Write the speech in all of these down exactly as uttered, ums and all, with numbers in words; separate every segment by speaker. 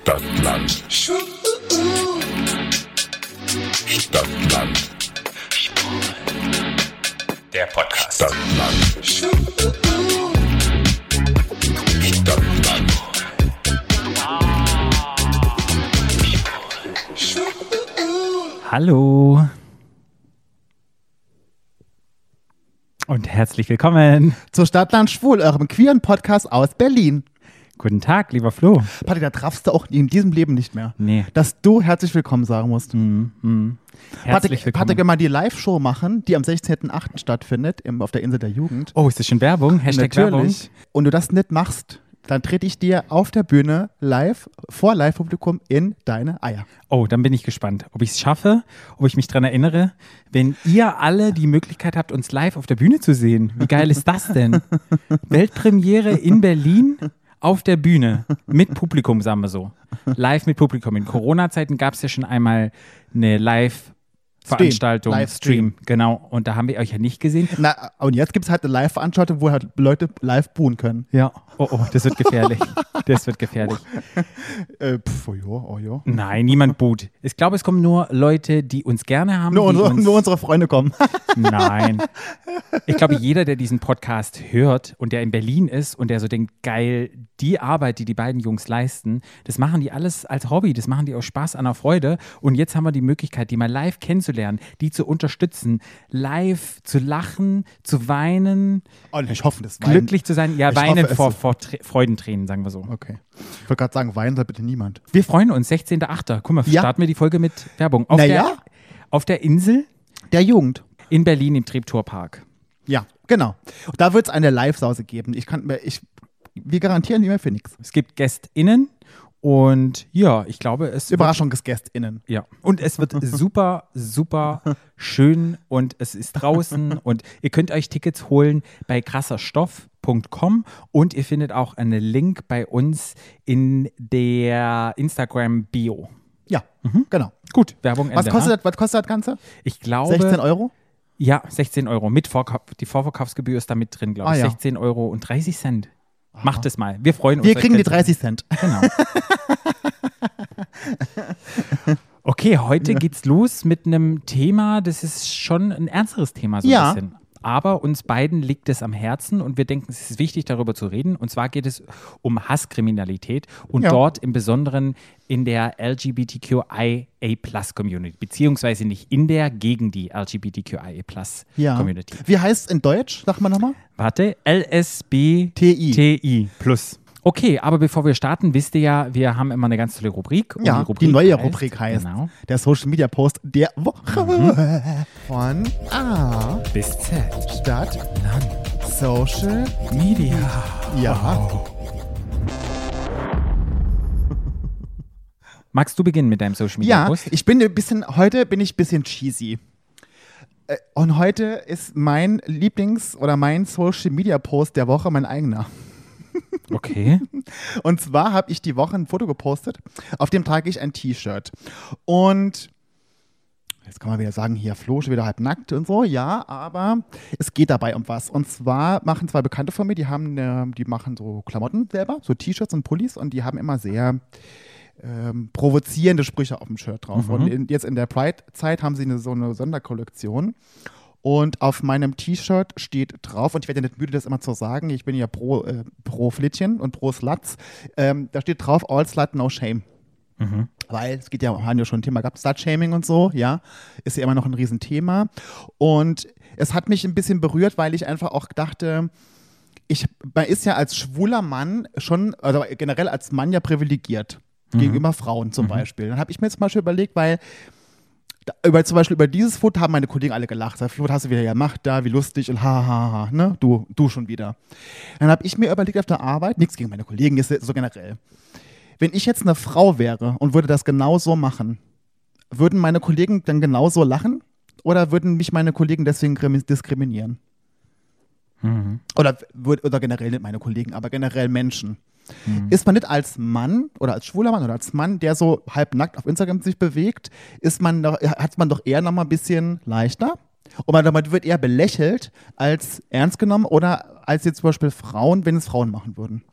Speaker 1: Stadtland. Stadtland.
Speaker 2: Der Podcast.
Speaker 1: Stadtland. Stadtland.
Speaker 3: Hallo und herzlich willkommen
Speaker 4: zu Stadtland Schwul, eurem queeren Podcast aus Berlin.
Speaker 3: Guten Tag, lieber Flo.
Speaker 4: Patti, da darfst du auch in diesem Leben nicht mehr.
Speaker 3: Nee.
Speaker 4: Dass du herzlich willkommen sagen musst.
Speaker 3: Mm, mm. Herzlich
Speaker 4: Patrick,
Speaker 3: willkommen.
Speaker 4: Patrick, wenn wir die Live-Show machen, die am sechzehnten achten stattfindet, im, auf der Insel der Jugend.
Speaker 3: Oh, ist das schon Werbung? Hashtag
Speaker 4: Natürlich.
Speaker 3: Werbung.
Speaker 4: Und du das nicht machst, dann trete ich dir auf der Bühne live, vor Live-Publikum in deine Eier.
Speaker 3: Oh, dann bin ich gespannt, ob ich es schaffe, ob ich mich daran erinnere, wenn ihr alle die Möglichkeit habt, uns live auf der Bühne zu sehen. Wie geil ist das denn? Weltpremiere in Berlin auf der Bühne mit Publikum, sagen wir so. Live mit Publikum. In Corona-Zeiten gab es ja schon einmal eine Live- Veranstaltung,
Speaker 4: Livestream.
Speaker 3: Stream, genau. Und da haben wir euch ja nicht gesehen.
Speaker 4: Na, und jetzt gibt es halt eine Live-Veranstaltung, wo halt Leute live buhen können.
Speaker 3: Ja. Oh, oh, das wird gefährlich. Das wird gefährlich.
Speaker 4: Äh, pf, oh ja, oh ja.
Speaker 3: Nein, niemand boot. Ich glaube, es kommen nur Leute, die uns gerne haben.
Speaker 4: Nur,
Speaker 3: die
Speaker 4: unsere,
Speaker 3: uns
Speaker 4: nur unsere Freunde kommen.
Speaker 3: Nein. Ich glaube, jeder, der diesen Podcast hört und der in Berlin ist und der so denkt, geil, die Arbeit, die die beiden Jungs leisten, das machen die alles als Hobby, das machen die aus Spaß, an der Freude. Und jetzt haben wir die Möglichkeit, die mal live kennenzulernen, die zu unterstützen, live zu lachen, zu weinen,
Speaker 4: Und ich hoffe, das Weinen.
Speaker 3: glücklich zu sein. Ja,
Speaker 4: Ich
Speaker 3: weinen
Speaker 4: hoffe, es
Speaker 3: vor,
Speaker 4: so.
Speaker 3: vor Tr- Freudentränen, sagen wir so.
Speaker 4: Okay. Ich wollte gerade sagen, weinen soll bitte niemand.
Speaker 3: Wir freuen uns, sechzehnter achter Guck mal,
Speaker 4: Ja.
Speaker 3: starten wir die Folge mit Werbung. Auf,
Speaker 4: Naja.
Speaker 3: der, auf der Insel
Speaker 4: Der Jugend.
Speaker 3: in Berlin im Treptower-Park.
Speaker 4: Ja, genau. Und da wird es eine Live-Sause geben. Ich kann mir, ich, wir garantieren nicht mehr für nichts.
Speaker 3: Es gibt GästInnen und ja, ich glaube, es
Speaker 4: Überraschungsgästinnen.
Speaker 3: Ja. Und es wird super, super schön und es ist draußen und ihr könnt euch Tickets holen bei krasserstoff punkt com und ihr findet auch einen Link bei uns in der Instagram-Bio.
Speaker 4: Ja, genau.
Speaker 3: Gut, Werbung Ende.
Speaker 4: Was kostet,
Speaker 3: ha?
Speaker 4: das, was kostet das Ganze?
Speaker 3: Ich glaube,
Speaker 4: sechzehn Euro?
Speaker 3: Ja, sechzehn Euro. Mit Vorkauf, die Vorverkaufsgebühr ist da mit drin, glaube ich.
Speaker 4: Ah, ja.
Speaker 3: sechzehn Euro und dreißig Cent. Macht es mal. Wir freuen uns.
Speaker 4: Wir
Speaker 3: euch
Speaker 4: kriegen die
Speaker 3: kennenzulernen.
Speaker 4: dreißig Cent.
Speaker 3: Genau. Okay, heute geht's los mit einem Thema, das ist schon ein ernsteres Thema so ein
Speaker 4: Ja.
Speaker 3: bisschen. Aber uns beiden liegt es am Herzen und wir denken, es ist wichtig, darüber zu reden. Und zwar geht es um Hasskriminalität und
Speaker 4: Ja.
Speaker 3: dort im Besonderen in der L G B T Q I A Plus Community, beziehungsweise nicht in der, gegen die L G B T Q I A Plus
Speaker 4: Ja.
Speaker 3: Community.
Speaker 4: Wie heißt es in Deutsch? Sag mal nochmal.
Speaker 3: Warte, L S B
Speaker 4: T I.
Speaker 3: T I Plus. Okay, aber bevor wir starten, wisst ihr ja, wir haben immer eine ganz tolle Rubrik. Und
Speaker 4: Ja,
Speaker 3: die, Rubrik
Speaker 4: die neue
Speaker 3: heißt,
Speaker 4: Rubrik heißt
Speaker 3: Genau.
Speaker 4: der Social Media Post der Woche. Von A
Speaker 3: Bis Z.
Speaker 4: Stadt Social
Speaker 3: Media.
Speaker 4: Ja.
Speaker 3: Magst du beginnen mit deinem Social Media
Speaker 4: Ja,
Speaker 3: Post?
Speaker 4: ich bin ein bisschen, heute bin ich ein bisschen cheesy. Äh, Und heute ist mein Lieblings- oder mein Social Media Post der Woche mein eigener.
Speaker 3: Okay.
Speaker 4: Und zwar habe ich die Woche ein Foto gepostet, auf dem trage ich ein T-Shirt. Und jetzt kann man wieder sagen, hier Flo schon wieder halb nackt und so, ja, aber es geht dabei um was. Und zwar machen zwei Bekannte von mir, die haben eine, die machen so Klamotten selber, so T-Shirts und Pullis und die haben immer sehr ähm, provozierende Sprüche auf dem Shirt drauf.
Speaker 3: Mhm.
Speaker 4: Und in, jetzt in der Pride-Zeit haben sie eine, so eine Sonderkollektion. Und auf meinem T-Shirt steht drauf, und ich werde ja nicht müde, das immer zu sagen, ich bin ja pro, äh, pro Flittchen und pro Sluts, ähm, da steht drauf, all slut, no shame.
Speaker 3: Mhm.
Speaker 4: Weil es geht ja, wir haben ja schon ein Thema gehabt, Slut-Shaming und so, ja, ist ja immer noch ein Riesenthema. Und es hat mich ein bisschen berührt, weil ich einfach auch dachte, ich, man ist ja als schwuler Mann schon, also generell als Mann ja privilegiert,
Speaker 3: Mhm.
Speaker 4: gegenüber Frauen zum
Speaker 3: Mhm.
Speaker 4: Beispiel. Dann habe ich mir jetzt zum Beispiel überlegt, weil da, über, zum Beispiel über dieses Foto haben meine Kollegen alle gelacht. Flo, was hast du wieder gemacht da, wie lustig und ha, ha, ha, ne? Du, du schon wieder. Dann habe ich mir überlegt auf der Arbeit, nichts gegen meine Kollegen, ist so generell. Wenn ich jetzt eine Frau wäre und würde das genau so machen, würden meine Kollegen dann genauso lachen oder würden mich meine Kollegen deswegen krimi- diskriminieren?
Speaker 3: Mhm.
Speaker 4: Oder, würd- oder generell nicht meine Kollegen, aber generell Menschen.
Speaker 3: Mhm.
Speaker 4: Ist man nicht als Mann oder als schwuler Mann oder als Mann, der so halbnackt auf Instagram sich bewegt, ist man doch, hat man doch eher noch mal ein bisschen leichter? Und man, man wird eher belächelt als ernst genommen oder als jetzt zum Beispiel Frauen, wenn es Frauen machen würden.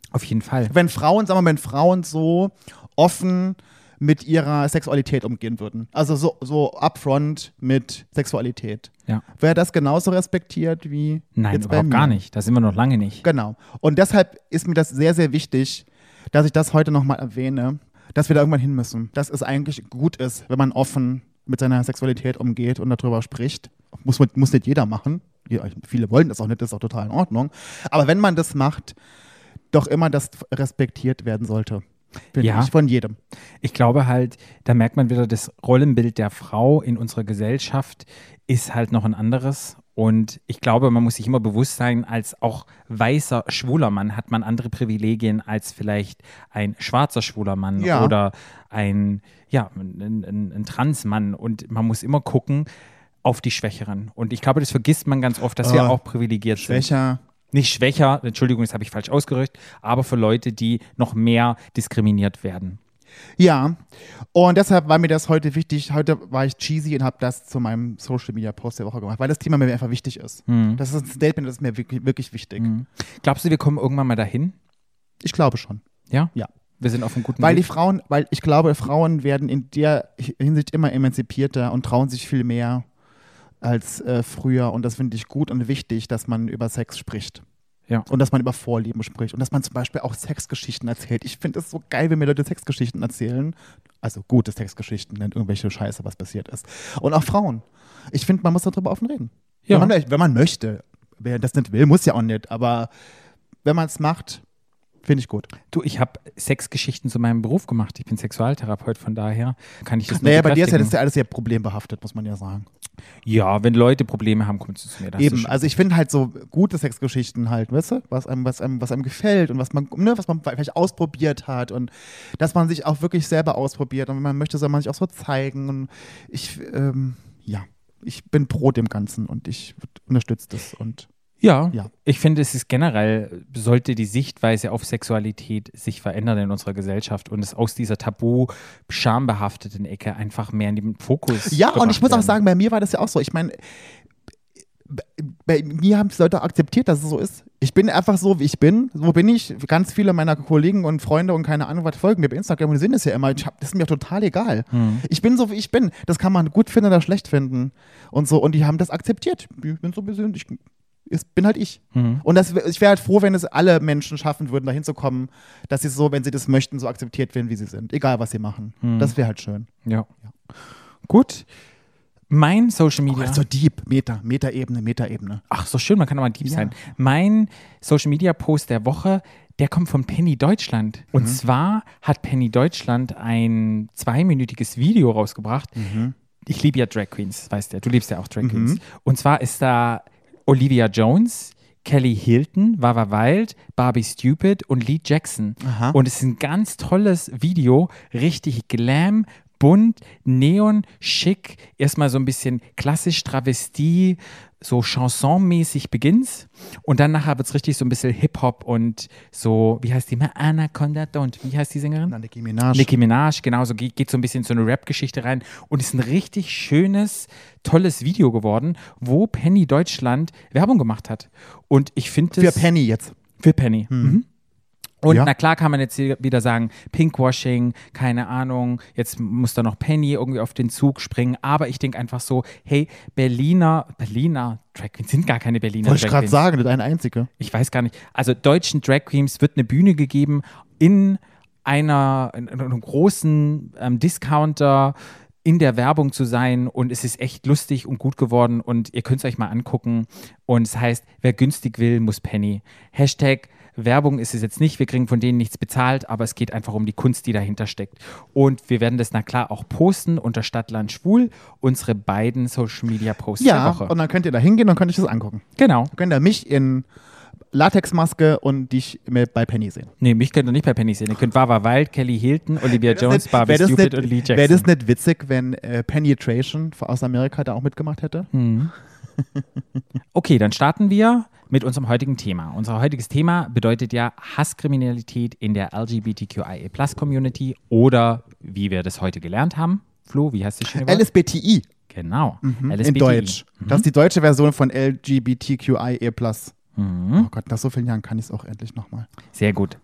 Speaker 3: Auf jeden Fall.
Speaker 4: Wenn Frauen, sagen wir mal, wenn Frauen so offen mit ihrer Sexualität umgehen würden. Also so, so upfront mit Sexualität.
Speaker 3: Ja.
Speaker 4: Wäre das genauso respektiert wie
Speaker 3: Nein,
Speaker 4: jetzt bei
Speaker 3: überhaupt
Speaker 4: mir?
Speaker 3: gar nicht. Da sind wir noch lange nicht.
Speaker 4: Genau. Und deshalb ist mir das sehr, sehr wichtig, dass ich das heute nochmal erwähne, dass wir da irgendwann hin müssen. Dass es eigentlich gut ist, wenn man offen mit seiner Sexualität umgeht und darüber spricht. Muss, muss nicht jeder machen. Ja, viele wollen das auch nicht, das ist auch total in Ordnung. Aber wenn man das macht, doch immer das respektiert werden sollte. Finde
Speaker 3: Ja.
Speaker 4: ich, von jedem.
Speaker 3: Ich glaube halt, da merkt man wieder, das Rollenbild der Frau in unserer Gesellschaft ist halt noch ein anderes. Und ich glaube, man muss sich immer bewusst sein, als auch weißer, schwuler Mann hat man andere Privilegien als vielleicht ein schwarzer, schwuler Mann
Speaker 4: Ja.
Speaker 3: oder ein, ja, ein, ein, ein Transmann. Und man muss immer gucken auf die Schwächeren. Und ich glaube, das vergisst man ganz oft, dass wir
Speaker 4: Oh,
Speaker 3: auch privilegiert sind.
Speaker 4: Schwächer.
Speaker 3: Nicht schwächer, Entschuldigung, das habe ich falsch ausgedrückt, aber für Leute, die noch mehr diskriminiert werden.
Speaker 4: Ja, und deshalb war mir das heute wichtig. Heute war ich cheesy und habe das zu meinem Social Media Post der Woche gemacht, weil das Thema mir einfach wichtig ist.
Speaker 3: Hm.
Speaker 4: Das ist ein Statement, das ist mir wirklich, wirklich wichtig.
Speaker 3: Glaubst du, wir kommen irgendwann mal dahin?
Speaker 4: Ich glaube schon.
Speaker 3: Ja?
Speaker 4: Ja.
Speaker 3: Wir sind auf einem guten
Speaker 4: Weil die
Speaker 3: Weg.
Speaker 4: Frauen, weil ich glaube, Frauen werden in der Hinsicht immer emanzipierter und trauen sich viel mehr als äh, früher. Und das finde ich gut und wichtig, dass man über Sex spricht.
Speaker 3: Ja.
Speaker 4: Und dass man über Vorlieben spricht. Und dass man zum Beispiel auch Sexgeschichten erzählt. Ich finde es so geil, wenn mir Leute Sexgeschichten erzählen. Also gute Sexgeschichten, nicht irgendwelche Scheiße, was passiert ist. Und auch Frauen. Ich finde, man muss darüber offen reden.
Speaker 3: Ja.
Speaker 4: Wenn, man, wenn man möchte. Wer das nicht will, muss ja auch nicht. Aber wenn man es macht, finde ich gut.
Speaker 3: Du, ich habe Sexgeschichten zu meinem Beruf gemacht. Ich bin Sexualtherapeut, von daher kann ich das nur
Speaker 4: Naja, bei dir ist ja das
Speaker 3: bekräftigen.
Speaker 4: ist ja alles sehr problembehaftet, muss man ja sagen.
Speaker 3: Ja, wenn Leute Probleme haben, kommen sie zu mir. Das ist
Speaker 4: Eben,
Speaker 3: schon-
Speaker 4: also ich finde halt so gute Sexgeschichten halt, weißt du, was einem, was einem, was einem gefällt und was man, ne, was man vielleicht ausprobiert hat und dass man sich auch wirklich selber ausprobiert und wenn man möchte, soll man sich auch so zeigen und ich, ähm, ja, ich bin pro dem Ganzen und ich unterstütze das und
Speaker 3: Ja,
Speaker 4: Ja.
Speaker 3: ich finde, es ist generell, sollte die Sichtweise auf Sexualität sich verändern in unserer Gesellschaft und es aus dieser tabu schambehafteten Ecke einfach mehr in den Fokus
Speaker 4: ja, und
Speaker 3: gebracht
Speaker 4: ich muss auch
Speaker 3: werden.
Speaker 4: sagen, bei mir war das ja auch so. Ich meine, bei- bei mir haben es Leute akzeptiert, dass es so ist. Ich bin einfach so, wie ich bin. So bin ich. Ganz viele meiner Kollegen und Freunde und keine Ahnung, was folgen mir bei Instagram und die sehen das ja immer. Ich hab, das ist mir total egal.
Speaker 3: Hm.
Speaker 4: Ich bin so, wie ich bin. Das kann man gut finden oder schlecht finden. Und so. Und die haben das akzeptiert. Ich bin so persönlich. Ich bin halt ich.
Speaker 3: Mhm.
Speaker 4: Und das, ich wäre halt froh, wenn es alle Menschen schaffen würden, dahin zu kommen, dass sie so, wenn sie das möchten, so akzeptiert werden, wie sie sind. Egal, was sie machen.
Speaker 3: Mhm.
Speaker 4: Das wäre halt schön.
Speaker 3: Ja. Gut. Mein Social
Speaker 4: Oh,
Speaker 3: Media.
Speaker 4: das ist so deep. Meta, Meta-Ebene, Meta-Ebene.
Speaker 3: Ach, so schön, man kann auch mal deep
Speaker 4: Ja.
Speaker 3: sein. Mein Social Media Post der Woche, der kommt von Penny Deutschland. Und
Speaker 4: Mhm.
Speaker 3: zwar hat Penny Deutschland ein zweiminütiges Video rausgebracht.
Speaker 4: Mhm.
Speaker 3: Ich liebe ja Drag Queens, weißt du, du liebst ja auch Drag Queens. Und zwar ist da Olivia Jones, Kelly Hilton, Wawa Wild, Barbie Stupid und Lee Jackson.
Speaker 4: Aha.
Speaker 3: Und es ist ein ganz tolles Video, richtig glam, bunt, neon, schick, erstmal so ein bisschen klassisch Travestie, so Chanson-mäßig beginnt's und dann nachher wird's richtig so ein bisschen Hip-Hop und so, wie heißt die mal? Anaconda Don't, wie heißt die Sängerin?
Speaker 4: Na, Nicki Minaj.
Speaker 3: Nicki Minaj, genau, so geht, geht so ein bisschen so eine Rap-Geschichte rein und ist ein richtig schönes, tolles Video geworden, wo Penny Deutschland Werbung gemacht hat. Und ich finde
Speaker 4: Für
Speaker 3: es...
Speaker 4: Penny jetzt.
Speaker 3: Für Penny. Mhm. Und
Speaker 4: Ja.
Speaker 3: na klar kann man jetzt hier wieder sagen, Pinkwashing, keine Ahnung, jetzt muss da noch Penny irgendwie auf den Zug springen, aber ich denke einfach so, hey, Berliner, Berliner Drag Queens sind gar keine Berliner
Speaker 4: Wollte ich
Speaker 3: Drag
Speaker 4: gerade
Speaker 3: Queens.
Speaker 4: sagen, das ist eine einzige.
Speaker 3: Ich weiß gar nicht. Also deutschen Drag Queens wird eine Bühne gegeben in einer in, in einem großen ähm, Discounter in der Werbung zu sein und es ist echt lustig und gut geworden und ihr könnt es euch mal angucken und es heißt, wer günstig will, muss Penny. Hashtag Werbung ist es jetzt nicht, wir kriegen von denen nichts bezahlt, aber es geht einfach um die Kunst, die dahinter steckt. Und wir werden das na klar auch posten unter Stadtland Schwul, unsere beiden Social Media Posts
Speaker 4: Ja,
Speaker 3: der Woche.
Speaker 4: und dann könnt ihr da hingehen und könnt euch das angucken.
Speaker 3: Genau.
Speaker 4: Dann könnt ihr mich in Latexmaske und dich mit bei Penny sehen.
Speaker 3: Nee, mich könnt ihr nicht bei Penny sehen. Ihr könnt Wawa Wild, Kelly Hilton, Olivia Jones, Barbie
Speaker 4: Wäre das
Speaker 3: Stupid
Speaker 4: nicht,
Speaker 3: und Lee Jackson.
Speaker 4: wär das nicht witzig, wenn äh, Penetration aus Amerika da auch mitgemacht hätte?
Speaker 3: Mhm. Okay, dann starten wir mit unserem heutigen Thema. Unser heutiges Thema bedeutet ja Hasskriminalität in der L G B T Q I A Plus Community oder wie wir das heute gelernt haben. Flo, wie heißt das schöne Wort?
Speaker 4: L S B T I
Speaker 3: Genau,
Speaker 4: in
Speaker 3: L S B T I.
Speaker 4: Deutsch. Das ist die deutsche Version von L G B T Q I A plus.
Speaker 3: Mhm.
Speaker 4: Oh Gott, nach so vielen Jahren kann ich es auch endlich nochmal.
Speaker 3: Sehr gut.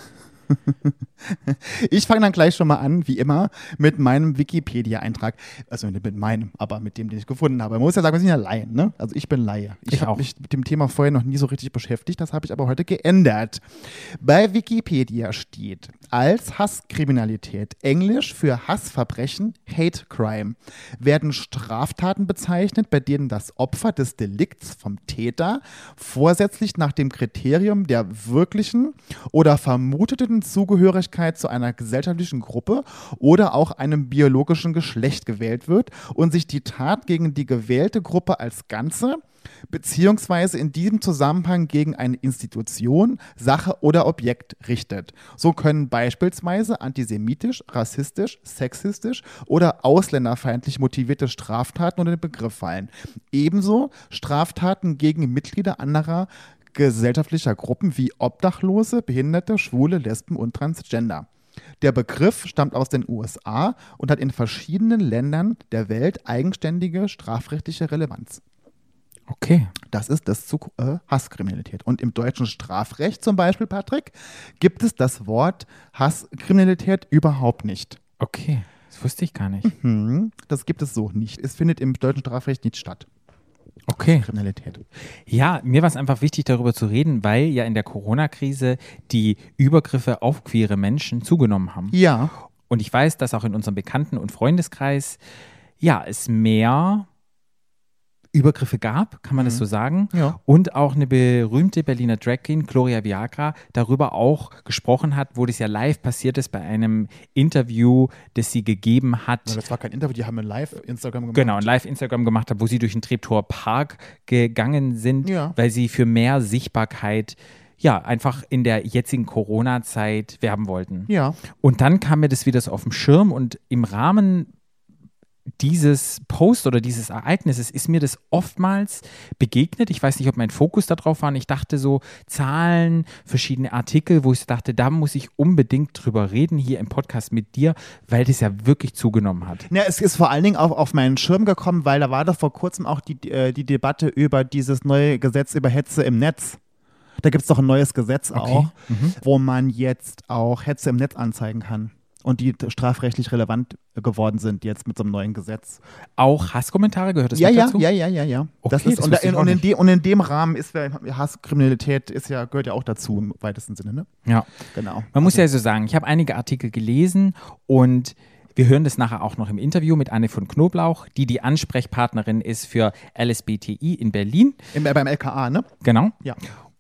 Speaker 4: Ich fange dann gleich schon mal an, wie immer, mit meinem Wikipedia-Eintrag. Also nicht mit meinem, aber mit dem, den ich gefunden habe. Man muss ja sagen, wir sind ja Laien, ne? Also ich bin Laie. Ich,
Speaker 3: Ich
Speaker 4: habe
Speaker 3: auch.
Speaker 4: mich mit dem Thema vorher noch nie so richtig beschäftigt. Das habe ich aber heute geändert. Bei Wikipedia steht als Hasskriminalität, Englisch für Hassverbrechen, Hate Crime, werden Straftaten bezeichnet, bei denen das Opfer des Delikts vom Täter vorsätzlich nach dem Kriterium der wirklichen oder vermuteten Zugehörigkeit zu einer gesellschaftlichen Gruppe oder auch einem biologischen Geschlecht gewählt wird und sich die Tat gegen die gewählte Gruppe als Ganze beziehungsweise in diesem Zusammenhang gegen eine Institution, Sache oder Objekt richtet. So können beispielsweise antisemitisch, rassistisch, sexistisch oder ausländerfeindlich motivierte Straftaten unter den Begriff fallen. Ebenso Straftaten gegen Mitglieder anderer gesellschaftlicher Gruppen wie Obdachlose, Behinderte, Schwule, Lesben und Transgender. Der Begriff stammt aus den U S A und hat in verschiedenen Ländern der Welt eigenständige strafrechtliche Relevanz.
Speaker 3: Okay.
Speaker 4: Das ist das zu äh, Hasskriminalität. Und im deutschen Strafrecht zum Beispiel, Patrick, gibt es das Wort Hasskriminalität überhaupt nicht.
Speaker 3: Okay. Das wusste ich gar nicht.
Speaker 4: Hm, das gibt es so nicht. Es findet im deutschen Strafrecht nicht statt.
Speaker 3: Okay.
Speaker 4: Kriminalität.
Speaker 3: Ja, mir war es einfach wichtig, darüber zu reden, weil ja in der Corona-Krise die Übergriffe auf queere Menschen zugenommen haben.
Speaker 4: Ja.
Speaker 3: Und ich weiß, dass auch in unserem Bekannten- und Freundeskreis ja, es mehr Übergriffe gab, kann man das so sagen.
Speaker 4: Ja.
Speaker 3: Und auch eine berühmte Berliner Drag Queen, Gloria Viagra, darüber auch gesprochen hat, wo das ja live passiert ist bei einem Interview, das sie gegeben hat.
Speaker 4: Ja, das war kein Interview, die haben ein Live-Instagram gemacht.
Speaker 3: Genau, ein Live-Instagram gemacht hat, wo sie durch den Treptower Park gegangen sind,
Speaker 4: Ja.
Speaker 3: weil sie für mehr Sichtbarkeit ja, einfach in der jetzigen Corona-Zeit werben wollten.
Speaker 4: Ja.
Speaker 3: Und dann kam mir das wieder so auf den Schirm und im Rahmen dieses Post oder dieses Ereignisses ist mir das oftmals begegnet. Ich weiß nicht, ob mein Fokus darauf war. Und ich dachte so, Zahlen, verschiedene Artikel, wo ich dachte, da muss ich unbedingt drüber reden, hier im Podcast mit dir, weil das ja wirklich zugenommen hat.
Speaker 4: Ja, es ist vor allen Dingen auch auf meinen Schirm gekommen, weil da war doch vor kurzem auch die, äh, die Debatte über dieses neue Gesetz über Hetze im Netz. Da gibt es doch ein neues Gesetz
Speaker 3: Okay.
Speaker 4: auch,
Speaker 3: Mhm.
Speaker 4: wo man jetzt auch Hetze im Netz anzeigen kann. Und die strafrechtlich relevant geworden sind jetzt mit so einem neuen Gesetz.
Speaker 3: Auch Hasskommentare gehört das
Speaker 4: Ja,
Speaker 3: mit
Speaker 4: ja,
Speaker 3: dazu?
Speaker 4: ja, ja, ja, ja.
Speaker 3: Okay,
Speaker 4: das ist,
Speaker 3: das
Speaker 4: und,
Speaker 3: wusste ich
Speaker 4: in,
Speaker 3: auch
Speaker 4: und, in
Speaker 3: nicht.
Speaker 4: de, und in dem Rahmen ist ja, Hasskriminalität ist ja, gehört ja auch dazu im weitesten Sinne, ne?
Speaker 3: Ja.
Speaker 4: Genau.
Speaker 3: Man muss ja so sagen, ich habe einige Artikel gelesen und wir hören das nachher auch noch im Interview mit Anne von Knoblauch, die die Ansprechpartnerin ist für L S B T I in Berlin.
Speaker 4: Im, beim L K A, ne?
Speaker 3: Genau.
Speaker 4: Ja.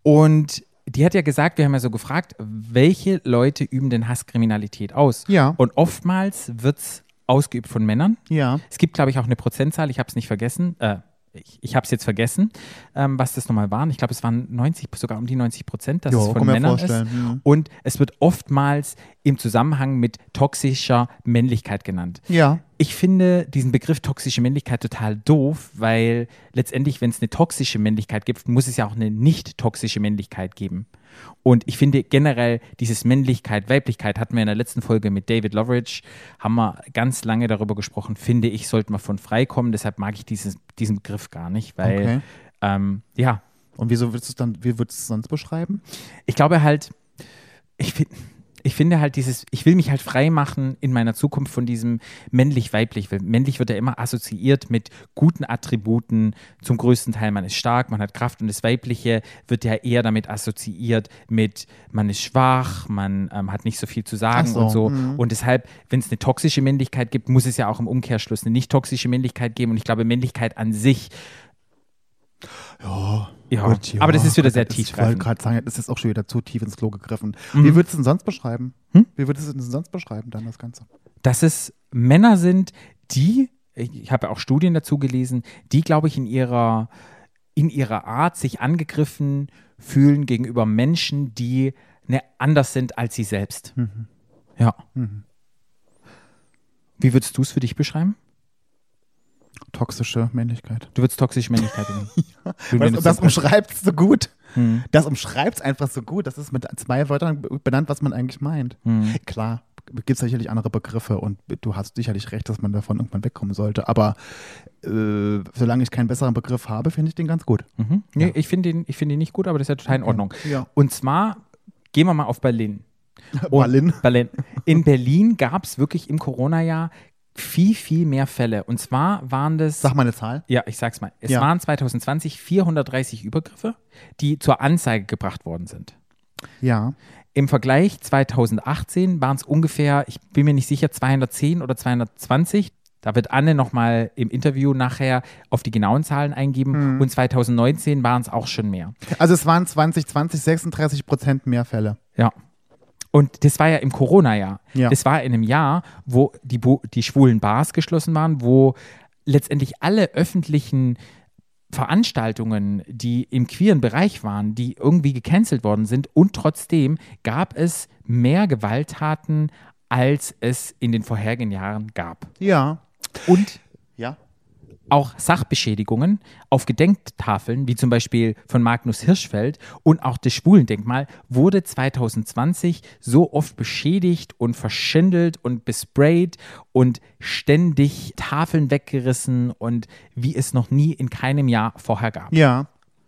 Speaker 3: Und die hat ja gesagt, wir haben ja so gefragt, welche Leute üben denn Hasskriminalität aus?
Speaker 4: Ja.
Speaker 3: Und oftmals wird es ausgeübt von Männern.
Speaker 4: Ja.
Speaker 3: Es gibt, glaube ich, auch eine Prozentzahl, ich habe es nicht vergessen, äh, ich, ich habe es jetzt vergessen, ähm, was das nochmal waren. Ich glaube, es waren neunzig, sogar um die neunzig Prozent, dass
Speaker 4: Jo,
Speaker 3: es von
Speaker 4: kann mir
Speaker 3: Männern
Speaker 4: vorstellen,
Speaker 3: ist.
Speaker 4: mhm.
Speaker 3: Und es wird oftmals im Zusammenhang mit toxischer Männlichkeit genannt.
Speaker 4: Ja.
Speaker 3: Ich finde diesen Begriff toxische Männlichkeit total doof, weil letztendlich, wenn es eine toxische Männlichkeit gibt, muss es ja auch eine nicht toxische Männlichkeit geben. Und ich finde generell dieses Männlichkeit, Weiblichkeit, hatten wir in der letzten Folge mit David Loveridge, haben wir ganz lange darüber gesprochen, finde ich, sollten wir von freikommen. Deshalb mag ich dieses, diesen Begriff gar nicht, weil,
Speaker 4: Okay.
Speaker 3: ähm, ja,
Speaker 4: Und wieso würdest du es dann, wie würdest du es sonst beschreiben?
Speaker 3: ich glaube halt, ich finde, ich finde halt dieses, ich will mich halt frei machen in meiner Zukunft von diesem männlich-weiblich. Weil männlich wird ja immer assoziiert mit guten Attributen. Zum größten Teil, man ist stark, man hat Kraft und das Weibliche wird ja eher damit assoziiert mit, man ist schwach, man ähm, hat nicht so viel zu sagen
Speaker 4: Ach so,
Speaker 3: und so.
Speaker 4: mhm.
Speaker 3: Und deshalb, wenn es eine toxische Männlichkeit gibt, muss es ja auch im Umkehrschluss eine nicht toxische Männlichkeit geben. Und ich glaube, Männlichkeit an sich,
Speaker 4: Ja.
Speaker 3: ja,
Speaker 4: Gut, ja.
Speaker 3: aber das ist wieder sehr
Speaker 4: Das- Ich wollte
Speaker 3: tiefgreifend.
Speaker 4: gerade sagen, das ist auch schon wieder zu tief ins Klo gegriffen.
Speaker 3: Mhm.
Speaker 4: Wie würdest du es denn sonst beschreiben?
Speaker 3: Hm?
Speaker 4: Wie würdest du es denn sonst beschreiben, dann das Ganze?
Speaker 3: Dass es Männer sind, die, ich habe ja auch Studien dazu gelesen, die, glaube ich, in ihrer, in ihrer Art sich angegriffen fühlen gegenüber Menschen, die ne, anders sind als sie selbst.
Speaker 4: Mhm.
Speaker 3: Ja.
Speaker 4: Mhm.
Speaker 3: Wie würdest du es für dich beschreiben?
Speaker 4: Toxische Männlichkeit.
Speaker 3: Du würdest toxische Männlichkeit nehmen.
Speaker 4: Das, das umschreibt es so gut.
Speaker 3: Hm.
Speaker 4: Das umschreibt es einfach so gut. Das ist mit zwei Wörtern benannt, was man eigentlich meint.
Speaker 3: Hm.
Speaker 4: Klar, gibt es sicherlich andere Begriffe und du hast sicherlich recht, dass man davon irgendwann wegkommen sollte. Aber äh, solange ich keinen besseren Begriff habe, finde ich den ganz gut.
Speaker 3: Mhm. Nee,
Speaker 4: Ja.
Speaker 3: ich finde ihn, ich find ihn nicht gut, aber das ist ja total in Ordnung.
Speaker 4: Ja.
Speaker 3: Und zwar gehen wir mal auf Berlin. Und
Speaker 4: Berlin.
Speaker 3: Berlin. In Berlin gab es wirklich im Corona-Jahr viel, viel mehr Fälle. Und zwar waren das,
Speaker 4: Sag mal eine Zahl.
Speaker 3: ja, ich sag's mal, es
Speaker 4: Ja.
Speaker 3: waren zwanzig zwanzig vierhundertdreißig Übergriffe, die zur Anzeige gebracht worden sind.
Speaker 4: Ja.
Speaker 3: Im Vergleich zwanzig achtzehn waren es ungefähr, ich bin mir nicht sicher, zweihundertzehn oder zweihundertzwanzig. Da wird Anne nochmal im Interview nachher auf die genauen Zahlen eingeben.
Speaker 4: Mhm.
Speaker 3: Und zwanzig neunzehn waren es auch schon mehr.
Speaker 4: Also es waren zwanzig zwanzig sechsunddreißig Prozent mehr Fälle.
Speaker 3: Ja. Und das war ja im Corona-Jahr.
Speaker 4: Ja.
Speaker 3: Das war in einem Jahr, wo die, Bo- die schwulen Bars geschlossen waren, wo letztendlich alle öffentlichen Veranstaltungen, die im queeren Bereich waren, die irgendwie gecancelt worden sind. Und trotzdem gab es mehr Gewalttaten, als es in den vorherigen Jahren gab.
Speaker 4: Ja.
Speaker 3: Und
Speaker 4: Ja.
Speaker 3: auch Sachbeschädigungen auf Gedenktafeln, wie zum Beispiel von Magnus Hirschfeld und auch das Schwulendenkmal, wurde zwanzig zwanzig so oft beschädigt und verschändelt und besprayt und ständig Tafeln weggerissen und wie es noch nie in keinem Jahr vorher gab.
Speaker 4: Ja.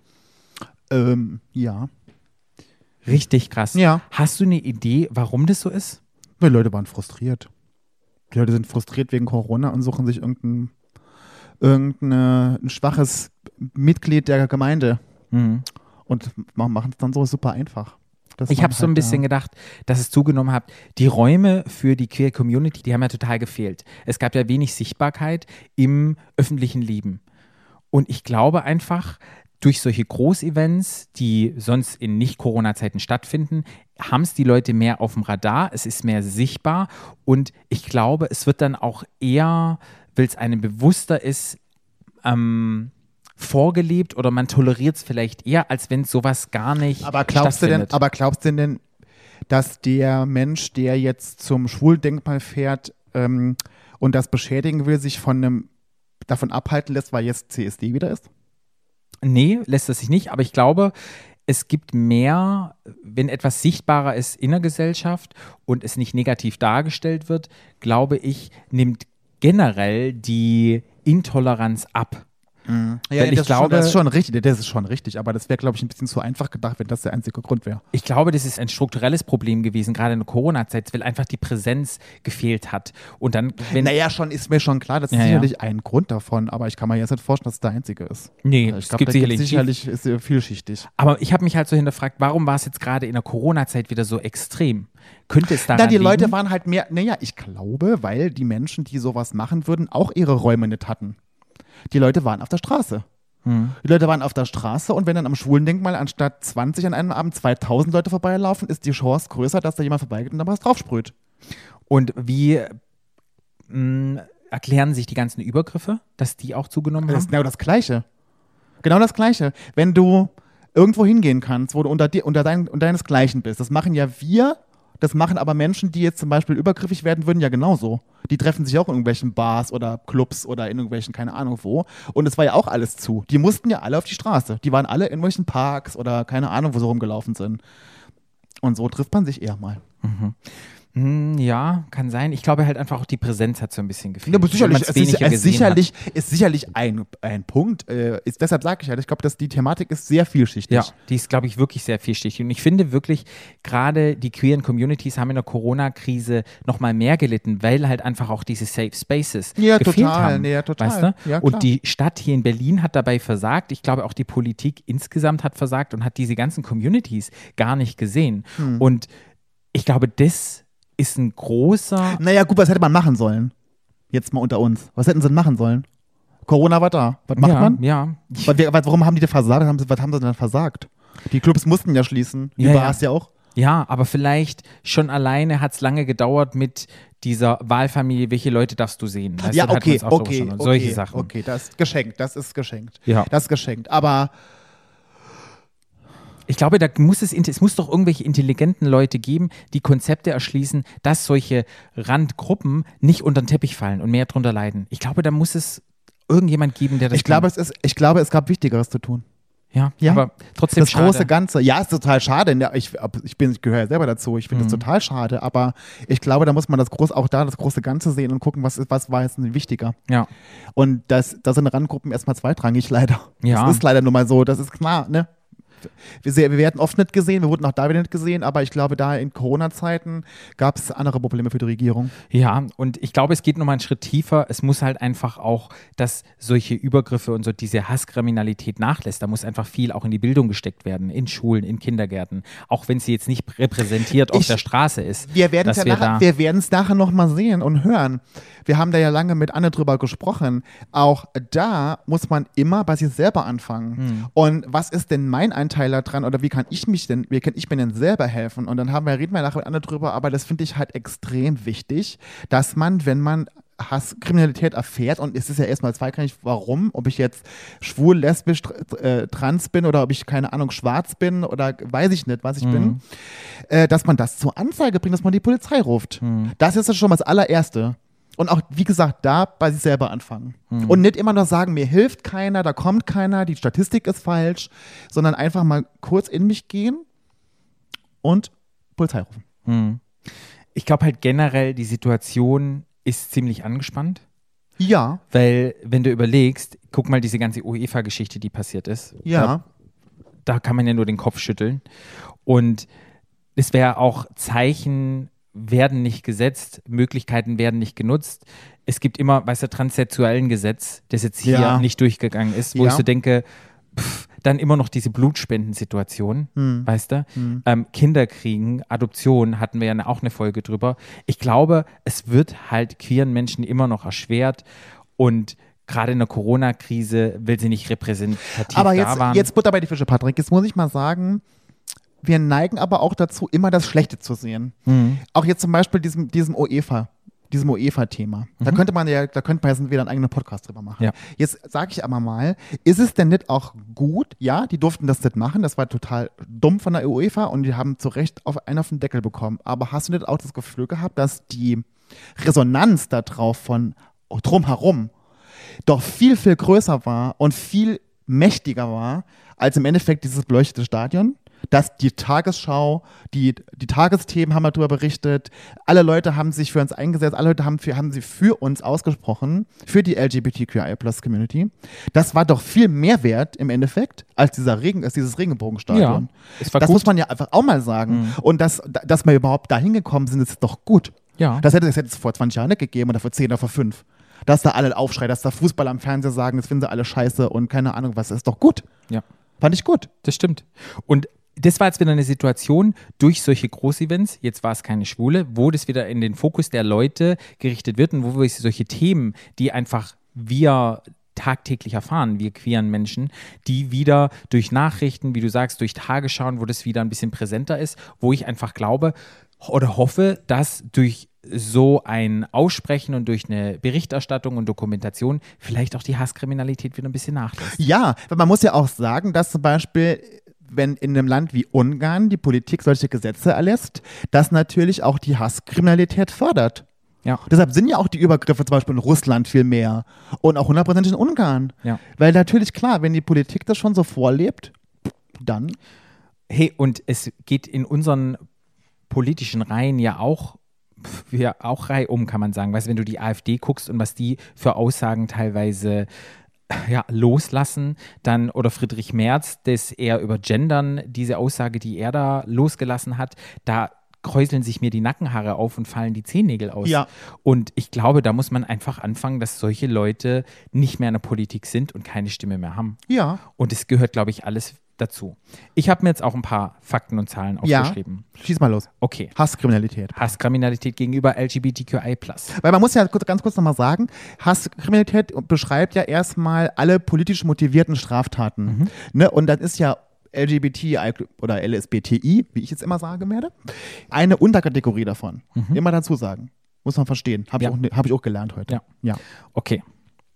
Speaker 4: Ähm, ja.
Speaker 3: Richtig krass.
Speaker 4: Ja.
Speaker 3: Hast du eine Idee, warum das so ist?
Speaker 4: Die Leute waren frustriert. Die Leute sind frustriert wegen Corona und suchen sich irgendein, irgendein ein schwaches Mitglied der Gemeinde
Speaker 3: Mhm.
Speaker 4: und ma- machen es dann so super einfach. Das
Speaker 3: Ich
Speaker 4: waren
Speaker 3: habe so ein
Speaker 4: halt,
Speaker 3: bisschen
Speaker 4: ja.
Speaker 3: gedacht, dass es zugenommen hat. Die Räume für die Queer Community, die haben ja total gefehlt. Es gab ja wenig Sichtbarkeit im öffentlichen Leben. Und ich glaube einfach, durch solche Großevents, die sonst in Nicht-Corona-Zeiten stattfinden, haben es die Leute mehr auf dem Radar, es ist mehr sichtbar und ich glaube, es wird dann auch eher, weil es einem bewusster ist, ähm, vorgelebt oder man toleriert es vielleicht eher, als wenn sowas gar nicht
Speaker 4: Aber glaubst du denn,
Speaker 3: stattfindet.
Speaker 4: aber glaubst du denn, dass der Mensch, der jetzt zum Schwuldenkmal fährt ähm, und das beschädigen will, sich von einem davon abhalten lässt, weil jetzt C S D wieder ist?
Speaker 3: Nee, lässt es sich nicht, aber ich glaube, es gibt mehr, wenn etwas sichtbarer ist in der Gesellschaft und es nicht negativ dargestellt wird, glaube ich, nimmt generell die Intoleranz ab.
Speaker 4: Ja,
Speaker 3: Weil ich
Speaker 4: das, ist schon,
Speaker 3: glaube-
Speaker 4: das ist schon richtig, das ist schon richtig, aber das wäre, glaube ich, ein bisschen zu einfach gedacht, wenn das der einzige Grund wäre.
Speaker 3: Ich glaube, das ist ein strukturelles Problem gewesen, gerade in der Corona-Zeit, weil einfach die Präsenz gefehlt hat. Und dann, wenn.
Speaker 4: Naja, schon ist mir schon klar, das ist
Speaker 3: Ja, ja.
Speaker 4: sicherlich ein Grund davon, aber ich kann mir jetzt nicht vorstellen, dass es der einzige ist.
Speaker 3: Nee,
Speaker 4: ich
Speaker 3: es
Speaker 4: glaube,
Speaker 3: gibt
Speaker 4: da
Speaker 3: sicherlich.
Speaker 4: gibt's sicherlich ist äh, vielschichtig.
Speaker 3: Aber ich habe mich halt so hinterfragt, warum war es jetzt gerade in der Corona-Zeit wieder so extrem? Könnte es daran
Speaker 4: Na, die
Speaker 3: liegen?
Speaker 4: Leute waren halt mehr, naja, ich glaube, weil die Menschen, die sowas machen würden, auch ihre Räume nicht hatten. Die Leute waren auf der Straße.
Speaker 3: Hm.
Speaker 4: Die Leute waren auf der Straße und wenn dann am Schwulendenkmal anstatt zwanzig an einem Abend zweitausend Leute vorbeilaufen, ist die Chance größer, dass da jemand vorbeigeht und da was draufsprüht.
Speaker 3: Und wie mh, erklären sich die ganzen Übergriffe, dass die auch zugenommen
Speaker 4: Das
Speaker 3: haben?
Speaker 4: ist genau das Gleiche. Genau das Gleiche. Wenn du irgendwo hingehen kannst, wo du unter, dir, unter, dein, unter deinesgleichen bist, das machen ja wir, das machen aber Menschen, die jetzt zum Beispiel übergriffig werden würden, ja genauso. Die treffen sich auch in irgendwelchen Bars oder Clubs oder in irgendwelchen, keine Ahnung wo. Und es war ja auch alles zu. Die mussten ja alle auf die Straße. Die waren alle in irgendwelchen Parks oder keine Ahnung, wo sie rumgelaufen sind. Und so trifft man sich eher mal.
Speaker 3: Hm, ja, kann sein. Ich glaube halt einfach auch die Präsenz hat so ein bisschen gefehlt.
Speaker 4: Ja, aber
Speaker 3: Wenn
Speaker 4: sicherlich,
Speaker 3: man's
Speaker 4: es ist,
Speaker 3: weniger
Speaker 4: es
Speaker 3: gesehen
Speaker 4: sicherlich, ist sicherlich ein, ein Punkt. Äh, ist, deshalb sage ich halt, ich glaube, dass die Thematik ist sehr vielschichtig.
Speaker 3: Ja, die ist, glaube ich, wirklich sehr vielschichtig. Und ich finde wirklich, gerade die queeren Communities haben in der Corona-Krise noch mal mehr gelitten, weil halt einfach auch diese Safe Spaces
Speaker 4: Ja,
Speaker 3: gefehlt
Speaker 4: total.
Speaker 3: haben.
Speaker 4: Nee, ja, total.
Speaker 3: Weißt du?
Speaker 4: Ja, klar.
Speaker 3: Und die Stadt hier in Berlin hat dabei versagt. Ich glaube, auch die Politik insgesamt hat versagt und hat diese ganzen Communities gar nicht gesehen.
Speaker 4: Hm.
Speaker 3: Und ich glaube, das ist ein großer.
Speaker 4: Naja, gut, was hätte man machen sollen? Jetzt mal unter uns. Was hätten sie denn machen sollen? Corona war da. Was macht
Speaker 3: ja,
Speaker 4: man?
Speaker 3: Ja.
Speaker 4: Was, wer- was, warum haben die denn versagt? Was haben sie, was haben sie denn versagt? Die Clubs mussten ja schließen. Die
Speaker 3: Ja,
Speaker 4: Bars ja. auch.
Speaker 3: Ja, aber vielleicht schon alleine hat es lange gedauert mit dieser Wahlfamilie, welche Leute darfst du sehen? Weißt
Speaker 4: Ja,
Speaker 3: du, da hatten wir
Speaker 4: okay,
Speaker 3: uns auch drüber
Speaker 4: okay,
Speaker 3: schon und
Speaker 4: okay,
Speaker 3: solche Sachen.
Speaker 4: okay, das ist geschenkt, das ist geschenkt.
Speaker 3: Ja.
Speaker 4: Das ist geschenkt. Aber
Speaker 3: Ich glaube, da muss es, es muss doch irgendwelche intelligenten Leute geben, die Konzepte erschließen, dass solche Randgruppen nicht unter den Teppich fallen und mehr drunter leiden. Ich glaube, da muss es irgendjemand geben, der das
Speaker 4: ich glaube,
Speaker 3: kann.
Speaker 4: es ist, ich glaube, es gab Wichtigeres zu tun.
Speaker 3: Ja,
Speaker 4: Ja.
Speaker 3: aber trotzdem
Speaker 4: Das
Speaker 3: schade.
Speaker 4: große Ganze, ja, ist total schade. Ja, Ich, ich, bin, ich gehöre ja selber dazu. Ich finde das
Speaker 3: Mhm.
Speaker 4: total schade. Aber ich glaube, da muss man das groß, auch da das große Ganze sehen und gucken, was, ist, was war jetzt wichtiger.
Speaker 3: Ja.
Speaker 4: Und das, das sind Randgruppen erstmal zweitrangig, leider.
Speaker 3: Ja.
Speaker 4: Das ist leider nur mal so. Das ist klar, ne? Wir, se- wir werden oft nicht gesehen, wir wurden auch da wieder nicht gesehen, aber ich glaube, da in Corona-Zeiten gab es andere Probleme für die Regierung.
Speaker 3: Ja, und ich glaube, es geht nochmal einen Schritt tiefer. Es muss halt einfach auch, dass solche Übergriffe und so diese Hasskriminalität nachlässt. Da muss einfach viel auch in die Bildung gesteckt werden, in Schulen, in Kindergärten. Auch wenn sie jetzt nicht repräsentiert auf
Speaker 4: Ich-
Speaker 3: der Straße ist.
Speaker 4: Wir werden es
Speaker 3: dass
Speaker 4: ja
Speaker 3: wir
Speaker 4: nachher,
Speaker 3: da-
Speaker 4: wir werden es nachher noch mal sehen und hören. Wir haben da ja lange mit Anne drüber gesprochen. Auch da muss man immer bei sich selber anfangen.
Speaker 3: Hm.
Speaker 4: Und was ist denn mein Anteil daran oder wie kann ich mich denn, wie kann ich mir denn selber helfen? Und dann haben wir, reden wir nachher mit Anne drüber, aber das finde ich halt extrem wichtig, dass man, wenn man Hasskriminalität erfährt, und es ist ja erstmal zweitrangig, warum, ob ich jetzt schwul, lesbisch, tr- äh, trans bin oder ob ich, keine Ahnung, schwarz bin oder weiß ich nicht, was ich bin, äh, dass man das zur Anzeige bringt, dass man die Polizei ruft. Das ist ja schon mal das allererste. Und auch, wie gesagt, da bei sich selber anfangen. Und nicht immer nur sagen, mir hilft keiner, da kommt keiner, die Statistik ist falsch, sondern einfach mal kurz in mich gehen und Polizei rufen.
Speaker 3: Hm. Ich glaube halt generell, die Situation ist ziemlich angespannt.
Speaker 4: Ja,
Speaker 3: Weil, wenn du überlegst, guck mal diese ganze UEFA-Geschichte, die passiert ist.
Speaker 4: ja.
Speaker 3: Da, da kann man ja nur den Kopf schütteln. Und es wäre auch Zeichen werden nicht gesetzt, Möglichkeiten werden nicht genutzt. Es gibt immer, weißt du, transsexuellen Gesetz, das jetzt hier
Speaker 4: Ja.
Speaker 3: nicht durchgegangen ist, wo
Speaker 4: Ja.
Speaker 3: ich so denke, pff, dann immer noch diese Blutspendensituation,
Speaker 4: Hm.
Speaker 3: weißt du? Ähm, Kinder kriegen, Adoption, hatten wir ja auch eine Folge drüber. Ich glaube, es wird halt queeren Menschen immer noch erschwert und gerade in der Corona-Krise, weil sie nicht repräsentativ
Speaker 4: Aber
Speaker 3: da
Speaker 4: jetzt,
Speaker 3: waren.
Speaker 4: jetzt Butter bei die Fische, Patrick. Jetzt muss ich mal sagen, wir neigen aber auch dazu, immer das Schlechte zu sehen.
Speaker 3: Mhm.
Speaker 4: Auch jetzt zum Beispiel diesem, diesem UEFA, diesem UEFA-Thema. Da könnte man ja, da könnte man jetzt wieder einen eigenen Podcast drüber machen.
Speaker 3: Ja.
Speaker 4: Jetzt sage ich aber mal, ist es denn nicht auch gut? Ja, die durften das nicht machen, das war total dumm von der UEFA und die haben zu Recht auf einen auf den Deckel bekommen. Aber hast du nicht auch das Gefühl gehabt, dass die Resonanz darauf von drumherum doch viel, viel größer war und viel mächtiger war, als im Endeffekt dieses beleuchtete Stadion? Dass die Tagesschau, die, die Tagesthemen haben darüber berichtet, alle Leute haben sich für uns eingesetzt, alle Leute haben, für, haben sich für uns ausgesprochen, für die L G B T Q I Plus Community. Das war doch viel mehr wert im Endeffekt, als, dieser Regen, als dieses Regenbogenstadion.
Speaker 3: Ja, es war
Speaker 4: das
Speaker 3: gut.
Speaker 4: muss man ja einfach auch mal sagen.
Speaker 3: Mhm.
Speaker 4: Und dass, dass wir überhaupt da hingekommen sind, ist doch gut.
Speaker 3: Ja.
Speaker 4: Das hätte, das hätte es vor zwanzig Jahren nicht gegeben oder vor zehn oder vor fünf. Dass da alle aufschreien, dass da Fußballer am Fernseher sagen, das finden sie alle scheiße und keine Ahnung was, das ist doch gut.
Speaker 3: Ja.
Speaker 4: Fand ich gut.
Speaker 3: Das stimmt. Und das war jetzt wieder eine Situation durch solche Großevents, jetzt war es keine Schwule, wo das wieder in den Fokus der Leute gerichtet wird und wo wir solche Themen, die einfach wir tagtäglich erfahren, wir queeren Menschen, die wieder durch Nachrichten, wie du sagst, durch Tagesschauen, wo das wieder ein bisschen präsenter ist, wo ich einfach glaube oder hoffe, dass durch so ein Aussprechen und durch eine Berichterstattung und Dokumentation vielleicht auch die Hasskriminalität wieder ein bisschen nachlässt.
Speaker 4: Ja, weil man muss ja auch sagen, dass zum Beispiel, wenn in einem Land wie Ungarn die Politik solche Gesetze erlässt, das natürlich auch die Hasskriminalität fördert.
Speaker 3: Ja.
Speaker 4: Deshalb sind ja auch die Übergriffe zum Beispiel in Russland viel mehr und auch hundertprozentig in Ungarn.
Speaker 3: Ja.
Speaker 4: Weil natürlich, klar, wenn die Politik das schon so vorlebt, dann.
Speaker 3: Hey, und es geht in unseren politischen Reihen ja auch, ja, auch reihum, kann man sagen. Weißt du, wenn du die AfD guckst und was die für Aussagen teilweise ja, loslassen, dann, oder Friedrich Merz, das eher über Gendern, diese Aussage, die er da losgelassen hat, da kräuseln sich mir die Nackenhaare auf und fallen die Zehennägel aus.
Speaker 4: Ja.
Speaker 3: Und ich glaube, da muss man einfach anfangen, dass solche Leute nicht mehr in der Politik sind und keine Stimme mehr haben.
Speaker 4: Ja.
Speaker 3: Und es gehört, glaube ich, alles dazu. Ich habe mir jetzt auch ein paar Fakten und Zahlen
Speaker 4: Ja.
Speaker 3: aufgeschrieben.
Speaker 4: Schieß mal los.
Speaker 3: Okay.
Speaker 4: Hasskriminalität.
Speaker 3: Hasskriminalität gegenüber L G B T Q I plus.
Speaker 4: Weil man muss ja kurz, ganz kurz nochmal sagen, Hasskriminalität beschreibt ja erstmal alle politisch motivierten Straftaten.
Speaker 3: Mhm.
Speaker 4: Ne? Und dann ist ja L G B T I oder L S B T I, wie ich jetzt immer sagen werde, eine Unterkategorie davon.
Speaker 3: Mhm.
Speaker 4: Immer dazu sagen. Muss man verstehen. Habe
Speaker 3: Ja.
Speaker 4: ich, auch- hab ich auch gelernt heute.
Speaker 3: Ja.
Speaker 4: ja.
Speaker 3: Okay.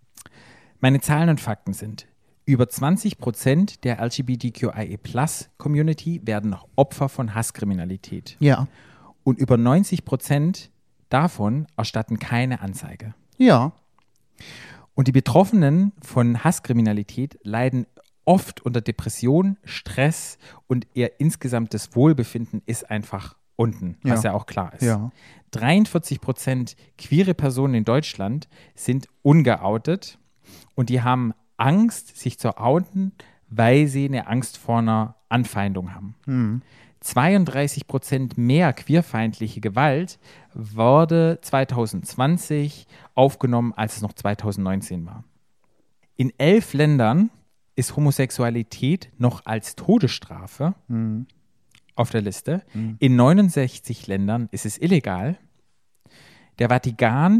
Speaker 3: Meine Zahlen und Fakten sind: Über zwanzig Prozent der L G B T Q I plus Community werden Opfer von Hasskriminalität.
Speaker 4: Ja.
Speaker 3: Und über neunzig Prozent davon erstatten keine Anzeige.
Speaker 4: Ja.
Speaker 3: Und die Betroffenen von Hasskriminalität leiden oft unter Depression, Stress und ihr insgesamtes Wohlbefinden ist einfach unten, was ja,
Speaker 4: Ja.
Speaker 3: auch klar ist.
Speaker 4: Ja.
Speaker 3: dreiundvierzig Prozent queere Personen in Deutschland sind ungeoutet und die haben Angst, sich zu outen, weil sie eine Angst vor einer Anfeindung haben.
Speaker 4: Hm.
Speaker 3: zweiunddreißig Prozent mehr queerfeindliche Gewalt wurde zwanzig zwanzig aufgenommen, als es noch zwanzig neunzehn war. In elf Ländern ist Homosexualität noch als Todesstrafe
Speaker 4: Hm.
Speaker 3: auf der Liste. In neunundsechzig Ländern ist es illegal. Der Vatikan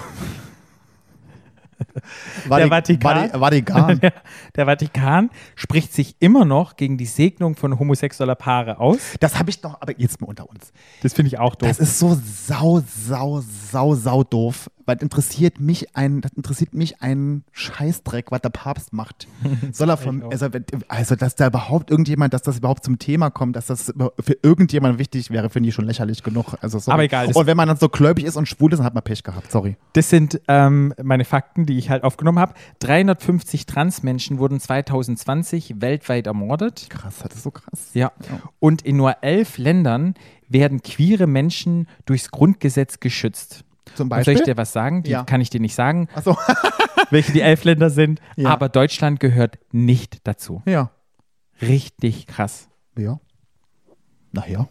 Speaker 3: Der Vatikan.
Speaker 4: Vati- Vatikan.
Speaker 3: Der, der Vatikan spricht sich immer noch gegen die Segnung von homosexueller Paare aus.
Speaker 4: Das habe ich doch, aber jetzt mal unter uns.
Speaker 3: Das finde ich auch doof.
Speaker 4: Das ist so sau, sau, sau, sau doof. Weil interessiert mich ein, das interessiert mich ein Scheißdreck, was der Papst macht. Soll er von, also, also, dass da überhaupt irgendjemand, dass das überhaupt zum Thema kommt, dass das für irgendjemand wichtig wäre, finde ich schon lächerlich genug. Also, sorry.
Speaker 3: Aber egal, das-
Speaker 4: Und wenn man dann so gläubig ist und schwul ist, dann hat man Pech gehabt. Sorry.
Speaker 3: Das sind ähm, meine Fakten, die ich halt aufgenommen habe. dreihundertfünfzig Transmenschen wurden zwanzig zwanzig weltweit ermordet.
Speaker 4: Krass, das ist so krass.
Speaker 3: Ja. Und in nur elf Ländern werden queere Menschen durchs Grundgesetz geschützt.
Speaker 4: Zum
Speaker 3: Und soll
Speaker 4: Beispiel.
Speaker 3: ich dir was sagen? Die
Speaker 4: Ja.
Speaker 3: kann ich dir nicht sagen,
Speaker 4: Achso.
Speaker 3: welche die elf Länder sind.
Speaker 4: Ja.
Speaker 3: Aber Deutschland gehört nicht dazu.
Speaker 4: Ja.
Speaker 3: Richtig krass.
Speaker 4: Ja. Naja.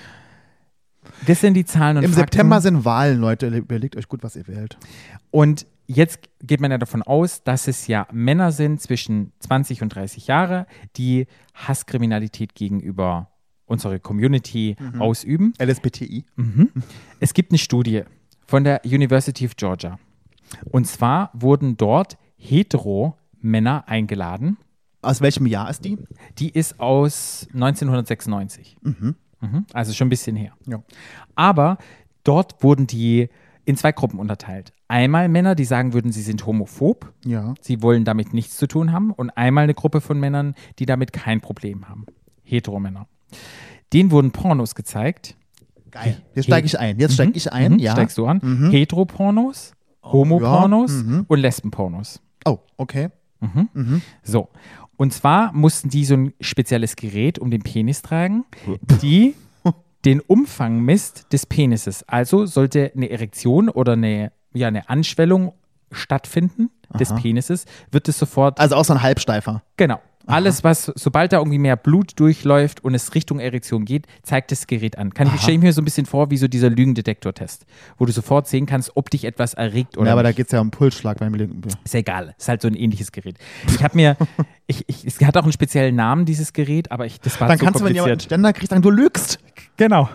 Speaker 3: Das sind die Zahlen und
Speaker 4: Im
Speaker 3: Fakten.
Speaker 4: September sind Wahlen, Leute. Überlegt euch gut, was ihr wählt.
Speaker 3: Und jetzt geht man ja davon aus, dass es ja Männer sind zwischen zwanzig und dreißig Jahre, die Hasskriminalität gegenüber unserer Community
Speaker 4: Mhm.
Speaker 3: ausüben.
Speaker 4: L S B T I.
Speaker 3: Es gibt eine Studie von der University of Georgia. Und zwar wurden dort hetero-Männer eingeladen.
Speaker 4: Aus welchem Jahr ist die?
Speaker 3: Die ist aus neunzehnhundertsechsundneunzig. Mhm, also schon ein bisschen her.
Speaker 4: Ja.
Speaker 3: Aber dort wurden die in zwei Gruppen unterteilt. Einmal Männer, die sagen würden, sie sind homophob.
Speaker 4: Ja.
Speaker 3: Sie wollen damit nichts zu tun haben. Und einmal eine Gruppe von Männern, die damit kein Problem haben. Heteromänner. Denen wurden Pornos gezeigt.
Speaker 4: Geil. Jetzt steige ich ein. Jetzt steige ich ein.
Speaker 3: Mhm,
Speaker 4: Ja.
Speaker 3: Steigst du an. Heteropornos, Homopornos
Speaker 4: ja, mhm.
Speaker 3: und Lesbenpornos.
Speaker 4: Oh, okay.
Speaker 3: So. Und zwar mussten die so ein spezielles Gerät um den Penis tragen, die den Umfang misst des Penises. Also sollte eine Erektion oder eine, ja, eine Anschwellung stattfinden des Penises, wird es sofort,
Speaker 4: Also auch so ein Halbsteifer.
Speaker 3: genau, alles, was, sobald da irgendwie mehr Blut durchläuft und es Richtung Erektion geht, zeigt das Gerät an. Kann ich, stelle ich mir so ein bisschen vor, wie so dieser Lügendetektor-Test, wo du sofort sehen kannst, ob dich etwas erregt oder
Speaker 4: Ja, aber da
Speaker 3: nicht.
Speaker 4: geht es ja um Pulsschlag beim Linken.
Speaker 3: Ist ja egal, ist halt so ein ähnliches Gerät. Ich habe mir, ich, ich, es hat auch einen speziellen Namen, dieses Gerät, aber ich, das war
Speaker 4: Dann
Speaker 3: so
Speaker 4: kannst du, wenn jemand einen
Speaker 3: kompliziert.
Speaker 4: Ständer kriegt, sagen, du lügst.
Speaker 3: Genau.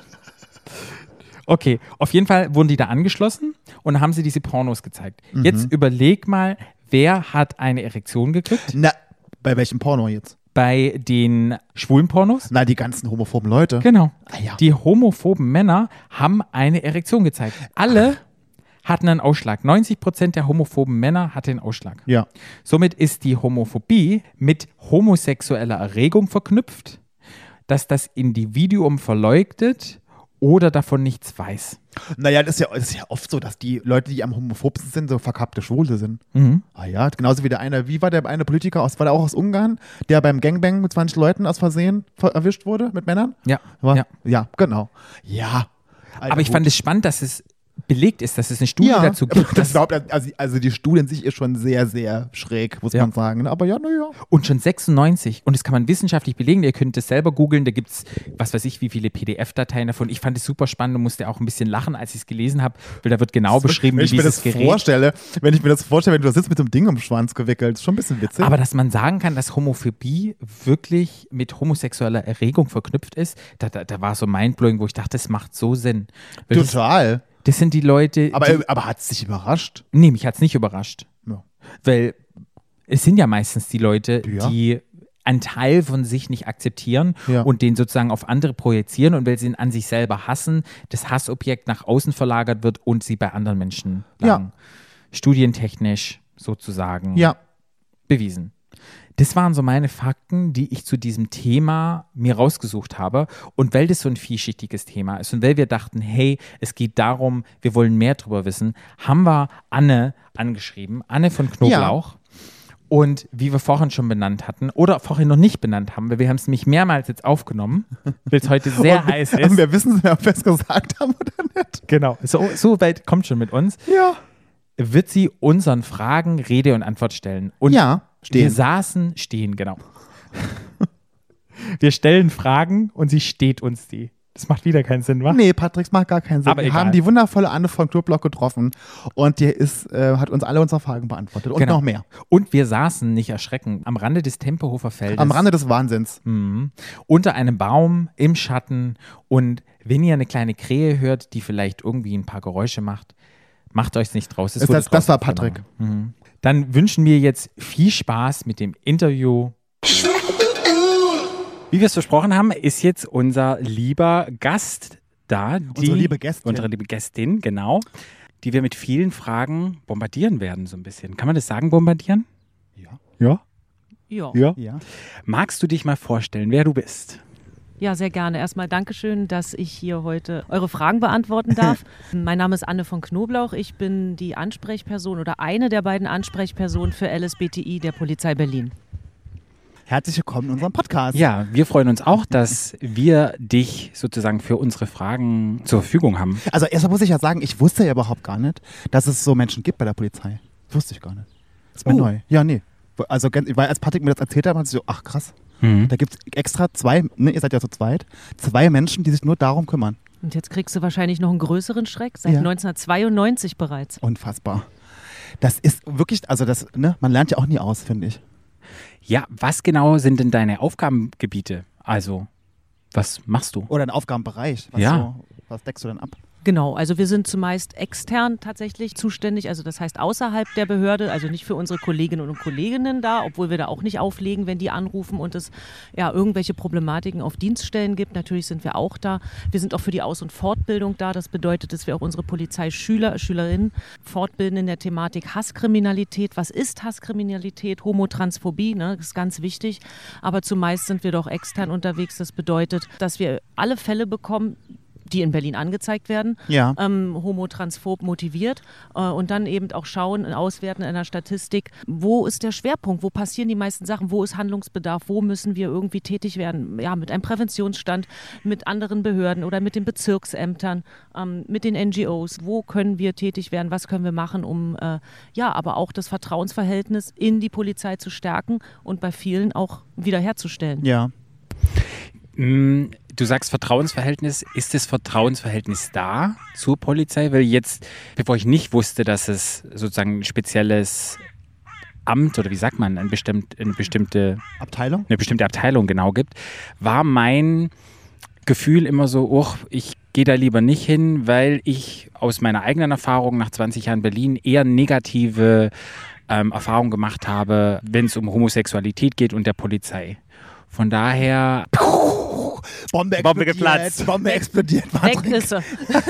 Speaker 3: Okay, auf jeden Fall wurden die da angeschlossen und haben sie diese Pornos gezeigt.
Speaker 4: Mhm.
Speaker 3: Jetzt überleg mal, wer hat eine Erektion gekriegt?
Speaker 4: Na, bei welchem Porno jetzt?
Speaker 3: Bei den schwulen Pornos?
Speaker 4: Na, die ganzen homophoben Leute.
Speaker 3: Genau.
Speaker 4: Ah, ja.
Speaker 3: Die homophoben Männer haben eine Erektion gezeigt. Alle hatten einen Ausschlag. neunzig Prozent der homophoben Männer hatten einen Ausschlag.
Speaker 4: Ja.
Speaker 3: Somit ist die Homophobie mit homosexueller Erregung verknüpft, dass das Individuum verleugnet oder davon nichts weiß.
Speaker 4: Naja, das ist, ja, das ist ja oft so, dass die Leute, die am homophobsten sind, so verkappte Schwule sind. Ah ja, genauso wie der eine, wie war der eine Politiker, aus, war der auch aus Ungarn, der beim Gangbang mit zwanzig Leuten aus Versehen ver erwischt wurde, mit Männern?
Speaker 3: Ja,
Speaker 4: War,
Speaker 3: ja.
Speaker 4: ja, genau. Ja. Alter,
Speaker 3: Aber ich
Speaker 4: gut.
Speaker 3: fand es spannend, dass es belegt ist, dass es eine Studie
Speaker 4: ja,
Speaker 3: dazu
Speaker 4: aber
Speaker 3: gibt.
Speaker 4: das
Speaker 3: Dass,
Speaker 4: überhaupt, also, also die Studie in sich ist schon sehr, sehr schräg, muss
Speaker 3: Ja.
Speaker 4: man sagen. ne? Aber ja, naja.
Speaker 3: und schon sechsundneunzig. Und das kann man wissenschaftlich belegen. Ihr könnt es selber googeln. Da gibt es, was weiß ich, wie viele P D F-Dateien davon. Ich fand es super spannend und musste auch ein bisschen lachen, als ich es gelesen habe, weil da wird genau beschrieben,
Speaker 4: wenn
Speaker 3: wie
Speaker 4: ich mir
Speaker 3: dieses
Speaker 4: das
Speaker 3: Gerät.
Speaker 4: vorstelle, wenn ich mir das vorstelle, wenn du da sitzt mit dem Ding um den Schwanz gewickelt, ist schon ein bisschen witzig.
Speaker 3: Aber dass man sagen kann, dass Homophobie wirklich mit homosexueller Erregung verknüpft ist, da, da, da war so mindblowing, wo ich dachte, das macht so Sinn. Weil das,
Speaker 4: Total.
Speaker 3: das sind die Leute,
Speaker 4: Aber,
Speaker 3: die,
Speaker 4: aber hat es dich überrascht?
Speaker 3: nee, mich hat es nicht überrascht.
Speaker 4: Ja.
Speaker 3: Weil es sind ja meistens die Leute,
Speaker 4: Ja.
Speaker 3: die einen Teil von sich nicht akzeptieren
Speaker 4: Ja.
Speaker 3: und den sozusagen auf andere projizieren und weil sie ihn an sich selber hassen, das Hassobjekt nach außen verlagert wird und sie bei anderen Menschen
Speaker 4: Ja.
Speaker 3: lang. Studientechnisch sozusagen
Speaker 4: Ja.
Speaker 3: bewiesen. Das waren so meine Fakten, die ich zu diesem Thema mir rausgesucht habe. Und weil das so ein vielschichtiges Thema ist und weil wir dachten, hey, es geht darum, wir wollen mehr drüber wissen, haben wir Anne angeschrieben, Anne von Knoblauch. Und wie wir vorhin schon benannt hatten oder vorhin noch nicht benannt haben, weil wir haben es nämlich mehrmals jetzt aufgenommen, weil es heute sehr
Speaker 4: Und wir-
Speaker 3: heiß
Speaker 4: Und
Speaker 3: ist.
Speaker 4: wir wissen, ob wir es gesagt haben oder nicht.
Speaker 3: Genau, so, so weit kommt schon mit uns.
Speaker 4: Ja.
Speaker 3: Wird sie unseren Fragen Rede und Antwort stellen. Und
Speaker 4: Ja,
Speaker 3: wir
Speaker 4: stehen.
Speaker 3: saßen, stehen, genau. Wir stellen Fragen und sie steht uns die. Das macht wieder keinen Sinn, wa?
Speaker 4: Nee, Patrick, es macht gar keinen Sinn.
Speaker 3: Aber
Speaker 4: wir
Speaker 3: egal.
Speaker 4: haben die wundervolle Anne von Knoblauch getroffen und die ist, äh, hat uns alle unsere Fragen beantwortet und
Speaker 3: Genau.
Speaker 4: noch mehr.
Speaker 3: Und wir saßen, nicht erschrecken, am Rande des Tempelhofer Feldes.
Speaker 4: Am Rande des Wahnsinns.
Speaker 3: Mhm. Unter einem Baum, im Schatten. Und wenn ihr eine kleine Krähe hört, die vielleicht irgendwie ein paar Geräusche macht, macht euch's nicht draus. Es
Speaker 4: Das-
Speaker 3: wurde
Speaker 4: das- das war
Speaker 3: draußen
Speaker 4: Patrick.
Speaker 3: aufgenommen. Mhm. Dann wünschen wir jetzt viel Spaß mit dem Interview. Wie wir es versprochen haben, ist jetzt unser lieber Gast da. Die,
Speaker 4: Unsere liebe Gästin.
Speaker 3: Unsere liebe Gästin, genau. Die wir mit vielen Fragen bombardieren werden, so ein bisschen. Kann man das sagen, bombardieren?
Speaker 4: Ja.
Speaker 3: Ja.
Speaker 2: Ja.
Speaker 3: Ja.
Speaker 4: Ja.
Speaker 3: Magst du dich mal vorstellen, wer du bist?
Speaker 2: Ja, sehr gerne. Erstmal Dankeschön, dass ich hier heute eure Fragen beantworten darf. Mein Name ist Anne von Knoblauch. Ich bin die Ansprechperson oder eine der beiden Ansprechpersonen für L S B T I der Polizei Berlin.
Speaker 4: Herzlich willkommen in unserem Podcast.
Speaker 3: Ja, wir freuen uns auch, dass wir dich sozusagen für unsere Fragen zur Verfügung haben.
Speaker 4: Also erstmal muss ich ja sagen, ich wusste ja überhaupt gar nicht, dass es so Menschen gibt bei der Polizei. Das wusste ich gar nicht. Das ist mir
Speaker 3: Oh.
Speaker 4: neu. Ja, nee. Also weil als Patrick mir das erzählt hat, war ich so, ach krass.
Speaker 3: Mhm.
Speaker 4: Da gibt es extra zwei, ne, ihr seid ja zu zweit, zwei Menschen, die sich nur darum kümmern.
Speaker 2: Und jetzt kriegst du wahrscheinlich noch einen größeren Schreck, seit
Speaker 4: Ja.
Speaker 2: neunzehnhundertzweiundneunzig bereits.
Speaker 4: Unfassbar. Das ist wirklich, also das, ne, man lernt ja auch nie aus, finde ich.
Speaker 3: Ja, was genau sind denn deine Aufgabengebiete? Also, was machst du?
Speaker 4: Oder ein Aufgabenbereich. Was,
Speaker 3: Ja.
Speaker 4: so, was deckst du denn ab?
Speaker 2: Genau, also wir sind zumeist extern tatsächlich zuständig, also das heißt außerhalb der Behörde, also nicht für unsere Kolleginnen und Kolleginnen da, obwohl wir da auch nicht auflegen, wenn die anrufen und es ja irgendwelche Problematiken auf Dienststellen gibt. Natürlich sind wir auch da. Wir sind auch für die Aus- und Fortbildung da. Das bedeutet, dass wir auch unsere Polizeischüler, Schülerinnen fortbilden in der Thematik Hasskriminalität. Was ist Hasskriminalität? Homotransphobie, ne? Das ist ganz wichtig. Aber zumeist sind wir doch extern unterwegs. Das bedeutet, dass wir alle Fälle bekommen, die in Berlin angezeigt werden,
Speaker 4: Ja.
Speaker 2: ähm, homotransphob motiviert äh, und dann eben auch schauen, auswerten in der Statistik, wo ist der Schwerpunkt, wo passieren die meisten Sachen, wo ist Handlungsbedarf, wo müssen wir irgendwie tätig werden, ja, mit einem Präventionsstand, mit anderen Behörden oder mit den Bezirksämtern, ähm, mit den N G Os, wo können wir tätig werden, was können wir machen, um äh, ja, aber auch das Vertrauensverhältnis in die Polizei zu stärken und bei vielen auch wiederherzustellen.
Speaker 4: Ja.
Speaker 3: Mm, Du sagst Vertrauensverhältnis. Ist das Vertrauensverhältnis da zur Polizei? Weil jetzt, bevor ich nicht wusste, dass es sozusagen ein spezielles Amt oder wie sagt man, ein bestimmt, eine, bestimmte,
Speaker 4: Abteilung?
Speaker 3: eine bestimmte Abteilung genau gibt, war mein Gefühl immer so, oh, ich gehe da lieber nicht hin, weil ich aus meiner eigenen Erfahrung nach zwanzig Jahren Berlin eher negative ähm, Erfahrungen gemacht habe, wenn es um Homosexualität geht und der Polizei. Von daher,
Speaker 4: Bombe explodiert.
Speaker 3: Bombe geplatzt.
Speaker 4: Bombe explodiert.
Speaker 2: Weg
Speaker 4: Patrick.
Speaker 2: ist sie.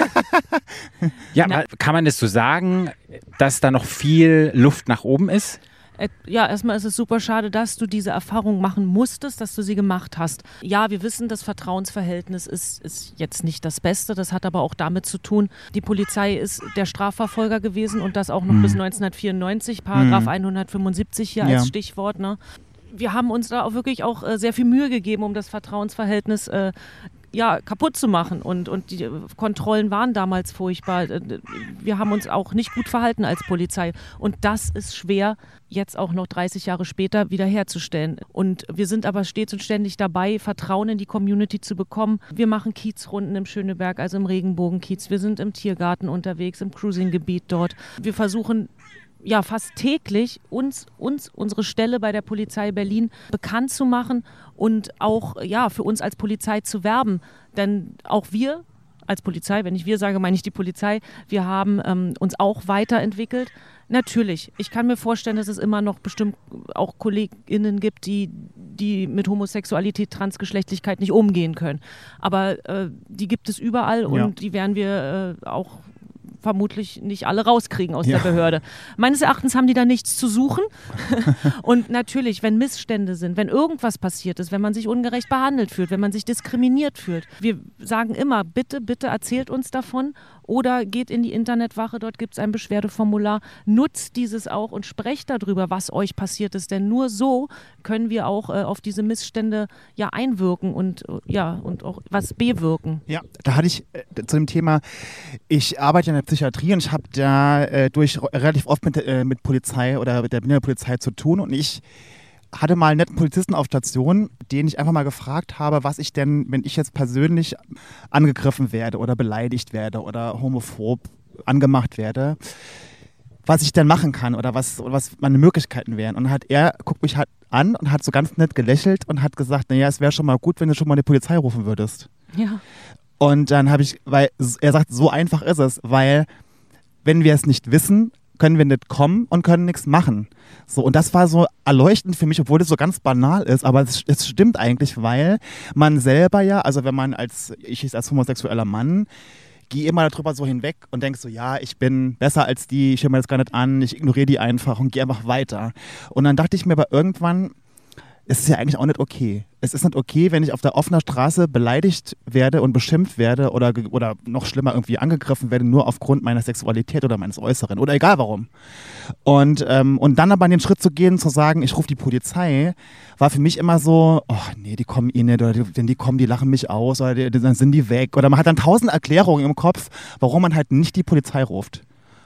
Speaker 3: ja,
Speaker 2: Na.
Speaker 3: kann man das so sagen, dass da noch viel Luft nach oben ist?
Speaker 2: Äh, Ja, erstmal ist es super schade, dass du diese Erfahrung machen musstest, dass du sie gemacht hast. Ja, wir wissen, das Vertrauensverhältnis ist, ist jetzt nicht das Beste. Das hat aber auch damit zu tun, die Polizei ist der Strafverfolger gewesen und das auch noch
Speaker 3: Mhm.
Speaker 2: bis neunzehnhundertvierundneunzig, Paragraph
Speaker 4: Mhm.
Speaker 2: hundertfünfundsiebzig hier
Speaker 4: Ja.
Speaker 2: als Stichwort. Ne? Wir haben uns da auch wirklich auch äh, sehr viel Mühe gegeben, um das Vertrauensverhältnis äh, ja, kaputt zu machen. Und, und die äh, Kontrollen waren damals furchtbar. Äh, Wir haben uns auch nicht gut verhalten als Polizei. Und das ist schwer, jetzt auch noch dreißig Jahre später wiederherzustellen. Und wir sind aber stets und ständig dabei, Vertrauen in die Community zu bekommen. Wir machen Kiezrunden im Schöneberg, also im Regenbogenkiez. Wir sind im Tiergarten unterwegs, im Cruising-Gebiet dort. Wir versuchen ja fast täglich uns, uns, unsere Stelle bei der Polizei Berlin bekannt zu machen und auch ja, für uns als Polizei zu werben. Denn auch wir als Polizei, wenn ich wir sage, meine ich die Polizei, wir haben ähm, uns auch weiterentwickelt. Natürlich, ich kann mir vorstellen, dass es immer noch bestimmt auch KollegInnen gibt, die, die mit Homosexualität, Transgeschlechtlichkeit nicht umgehen können. Aber äh, die gibt es überall und
Speaker 4: Ja.
Speaker 2: die werden wir äh, auch vermutlich nicht alle rauskriegen aus
Speaker 4: Ja.
Speaker 2: der Behörde. Meines Erachtens haben die da nichts zu suchen. Und natürlich, wenn Missstände sind, wenn irgendwas passiert ist, wenn man sich ungerecht behandelt fühlt, wenn man sich diskriminiert fühlt, wir sagen immer, bitte, bitte erzählt uns davon oder geht in die Internetwache, dort gibt es ein Beschwerdeformular, nutzt dieses auch und sprecht darüber, was euch passiert ist, denn nur so können wir auch äh, auf diese Missstände ja einwirken und äh, ja und auch was bewirken.
Speaker 4: Ja, da hatte ich äh, zu dem Thema, ich arbeite in der Psychiatrie und ich habe da äh, durch relativ oft mit, äh, mit Polizei oder mit der Berliner Polizei zu tun und ich hatte mal einen netten Polizisten auf Station, den ich einfach mal gefragt habe, was ich denn, wenn ich jetzt persönlich angegriffen werde oder beleidigt werde oder homophob angemacht werde, was ich denn machen kann oder was, oder was meine Möglichkeiten wären. Und dann hat er, guckt mich halt an und hat so ganz nett gelächelt und hat gesagt, naja, es wäre schon mal gut, wenn du schon mal die Polizei rufen würdest.
Speaker 2: Ja.
Speaker 4: Und dann habe ich, weil er sagt, so einfach ist es, weil wenn wir es nicht wissen, können wir nicht kommen und können nichts machen. So, und das war so erleuchtend für mich, obwohl das so ganz banal ist, aber es, es stimmt eigentlich, weil man selber ja, also wenn man als, ich jetzt als homosexueller Mann, gehe immer darüber so hinweg und denke so, ja, ich bin besser als die, ich höre mir das gar nicht an, ich ignoriere die einfach und gehe einfach weiter. Und dann dachte ich mir aber irgendwann, es ist ja eigentlich auch nicht okay. Es ist nicht okay, wenn ich auf der offenen Straße beleidigt werde und beschimpft werde oder, oder noch schlimmer irgendwie angegriffen werde, nur aufgrund meiner Sexualität oder meines Äußeren oder egal warum. Und, ähm, und dann aber an den Schritt zu gehen, zu sagen, ich rufe die Polizei, war für mich immer so, oh nee, die kommen eh nicht, oder die, wenn die kommen, die lachen mich aus oder die, dann sind die weg. Oder man hat dann tausend Erklärungen im Kopf, warum man halt nicht die Polizei ruft.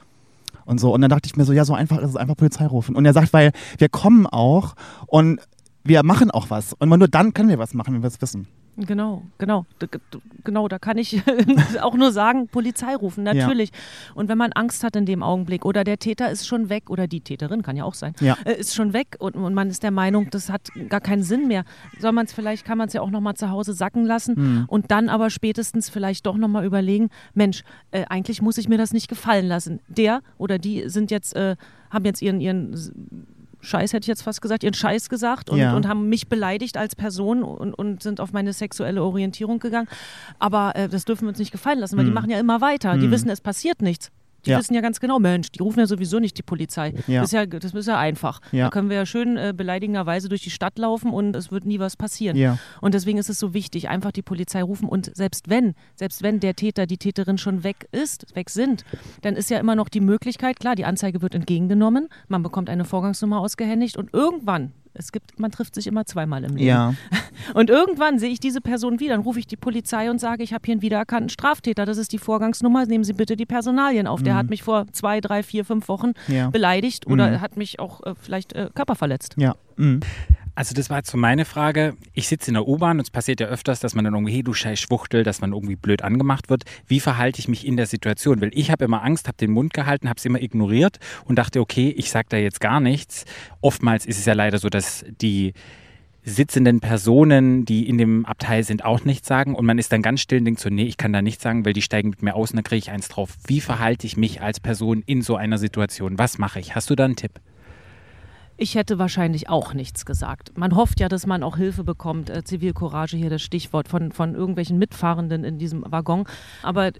Speaker 4: Und so. Und dann dachte ich mir so, ja, so einfach ist es, einfach Polizei rufen. Und er sagt, weil wir kommen auch und wir machen auch was. Und nur dann können wir was machen, wenn wir es wissen.
Speaker 2: Genau, genau, D- g- genau, da kann ich auch nur sagen, Polizei rufen, natürlich. Ja. Und wenn man Angst hat in dem Augenblick oder der Täter ist schon weg oder die Täterin, kann ja auch sein,
Speaker 4: ja.
Speaker 2: äh, ist schon weg und, und man ist der Meinung, das hat gar keinen Sinn mehr. Soll man es vielleicht, kann man es ja auch nochmal zu Hause sacken lassen mhm. und dann aber spätestens vielleicht doch nochmal überlegen, Mensch, äh, eigentlich muss ich mir das nicht gefallen lassen. Der oder die sind jetzt, äh, haben jetzt ihren, ihren Scheiß, hätte ich jetzt fast gesagt, ihren Scheiß gesagt und,
Speaker 4: ja.
Speaker 2: und haben mich beleidigt als Person und, und sind auf meine sexuelle Orientierung gegangen. Aber äh, das dürfen wir uns nicht gefallen lassen, weil mm. die machen ja immer weiter. Mm. Die wissen, es passiert nichts. Die ja. wissen ja ganz genau, Mensch, die rufen ja sowieso nicht die Polizei.
Speaker 4: Ja.
Speaker 2: Das, ist ja, das ist ja einfach. Ja. Da können wir ja schön äh, beleidigenderweise durch die Stadt laufen und es wird nie was passieren.
Speaker 4: Ja.
Speaker 2: Und deswegen ist es so wichtig, einfach die Polizei rufen und selbst wenn, selbst wenn der Täter, die Täterin schon weg ist, weg sind, dann ist ja immer noch die Möglichkeit, klar, die Anzeige wird entgegengenommen, man bekommt eine Vorgangsnummer ausgehändigt und irgendwann, es gibt, man trifft sich immer zweimal im Leben.
Speaker 4: Ja.
Speaker 2: Und irgendwann sehe ich diese Person wieder, dann rufe ich die Polizei und sage, ich habe hier einen wiedererkannten Straftäter, das ist die Vorgangsnummer, nehmen Sie bitte die Personalien auf. Mhm. Der hat mich vor zwei, drei, vier, fünf Wochen ja. beleidigt oder mhm. hat mich auch äh, vielleicht äh, körperverletzt.
Speaker 4: Ja. Mhm.
Speaker 3: Also das war jetzt so meine Frage. Ich sitze in der U-Bahn und es passiert ja öfters, dass man dann irgendwie, hey du scheiß Schwuchtel, dass man irgendwie blöd angemacht wird. Wie verhalte ich mich in der Situation? Weil ich habe immer Angst, habe den Mund gehalten, habe es immer ignoriert und dachte, okay, ich sage da jetzt gar nichts. Oftmals ist es ja leider so, dass die sitzenden Personen, die in dem Abteil sind, auch nichts sagen und man ist dann ganz still und denkt so, nee, ich kann da nichts sagen, weil die steigen mit mir aus und dann kriege ich eins drauf. Wie verhalte ich mich als Person in so einer Situation? Was mache ich? Hast du da einen Tipp?
Speaker 2: Ich hätte wahrscheinlich auch nichts gesagt. Man hofft ja, dass man auch Hilfe bekommt. Äh, Zivilcourage hier das Stichwort von, von irgendwelchen Mitfahrenden in diesem Waggon. Aber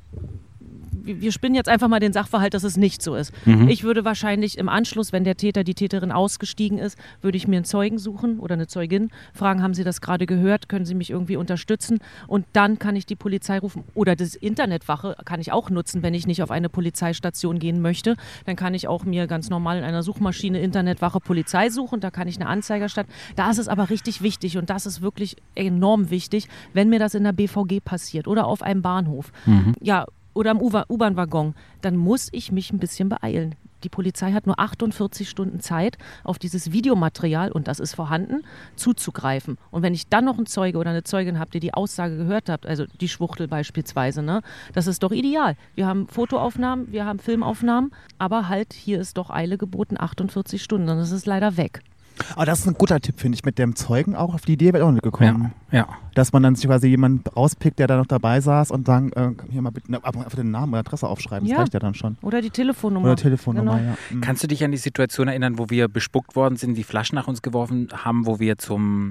Speaker 2: wir spinnen jetzt einfach mal den Sachverhalt, dass es nicht so ist. Mhm. Ich würde wahrscheinlich im Anschluss, wenn der Täter, die Täterin ausgestiegen ist, würde ich mir einen Zeugen suchen oder eine Zeugin, fragen, haben Sie das gerade gehört, können Sie mich irgendwie unterstützen und dann kann ich die Polizei rufen oder das Internetwache kann ich auch nutzen, wenn ich nicht auf eine Polizeistation gehen möchte, dann kann ich auch mir ganz normal in einer Suchmaschine Internetwache Polizei suchen, da kann ich eine Anzeige erstatten. Da ist es aber richtig wichtig und das ist wirklich enorm wichtig, wenn mir das in der B V G passiert oder auf einem Bahnhof. Mhm. Ja, oder im U-Bahn-Waggon, dann muss ich mich ein bisschen beeilen. Die Polizei hat nur achtundvierzig Stunden Zeit, auf dieses Videomaterial, und das ist vorhanden, zuzugreifen. Und wenn ich dann noch einen Zeuge oder eine Zeugin habe, die die Aussage gehört habt, also die Schwuchtel beispielsweise, ne, das ist doch ideal. Wir haben Fotoaufnahmen, wir haben Filmaufnahmen, aber halt, hier ist doch Eile geboten, achtundvierzig Stunden, und das ist leider weg.
Speaker 4: Aber das ist ein guter Tipp, finde ich, mit dem Zeugen auch. Auf die Idee wäre auch nicht gekommen.
Speaker 3: Ja, ja.
Speaker 4: Dass man dann sich quasi jemanden rauspickt, der da noch dabei saß und sagen, äh, hier mal bitte ne, einfach den Namen oder Adresse aufschreiben. Das
Speaker 2: ja.
Speaker 4: reicht ja dann schon.
Speaker 2: Oder die Telefonnummer.
Speaker 4: Oder Telefonnummer,
Speaker 2: genau.
Speaker 4: ja. Mhm.
Speaker 3: Kannst du dich an die Situation erinnern, wo wir bespuckt worden sind, die Flaschen nach uns geworfen haben, wo wir zum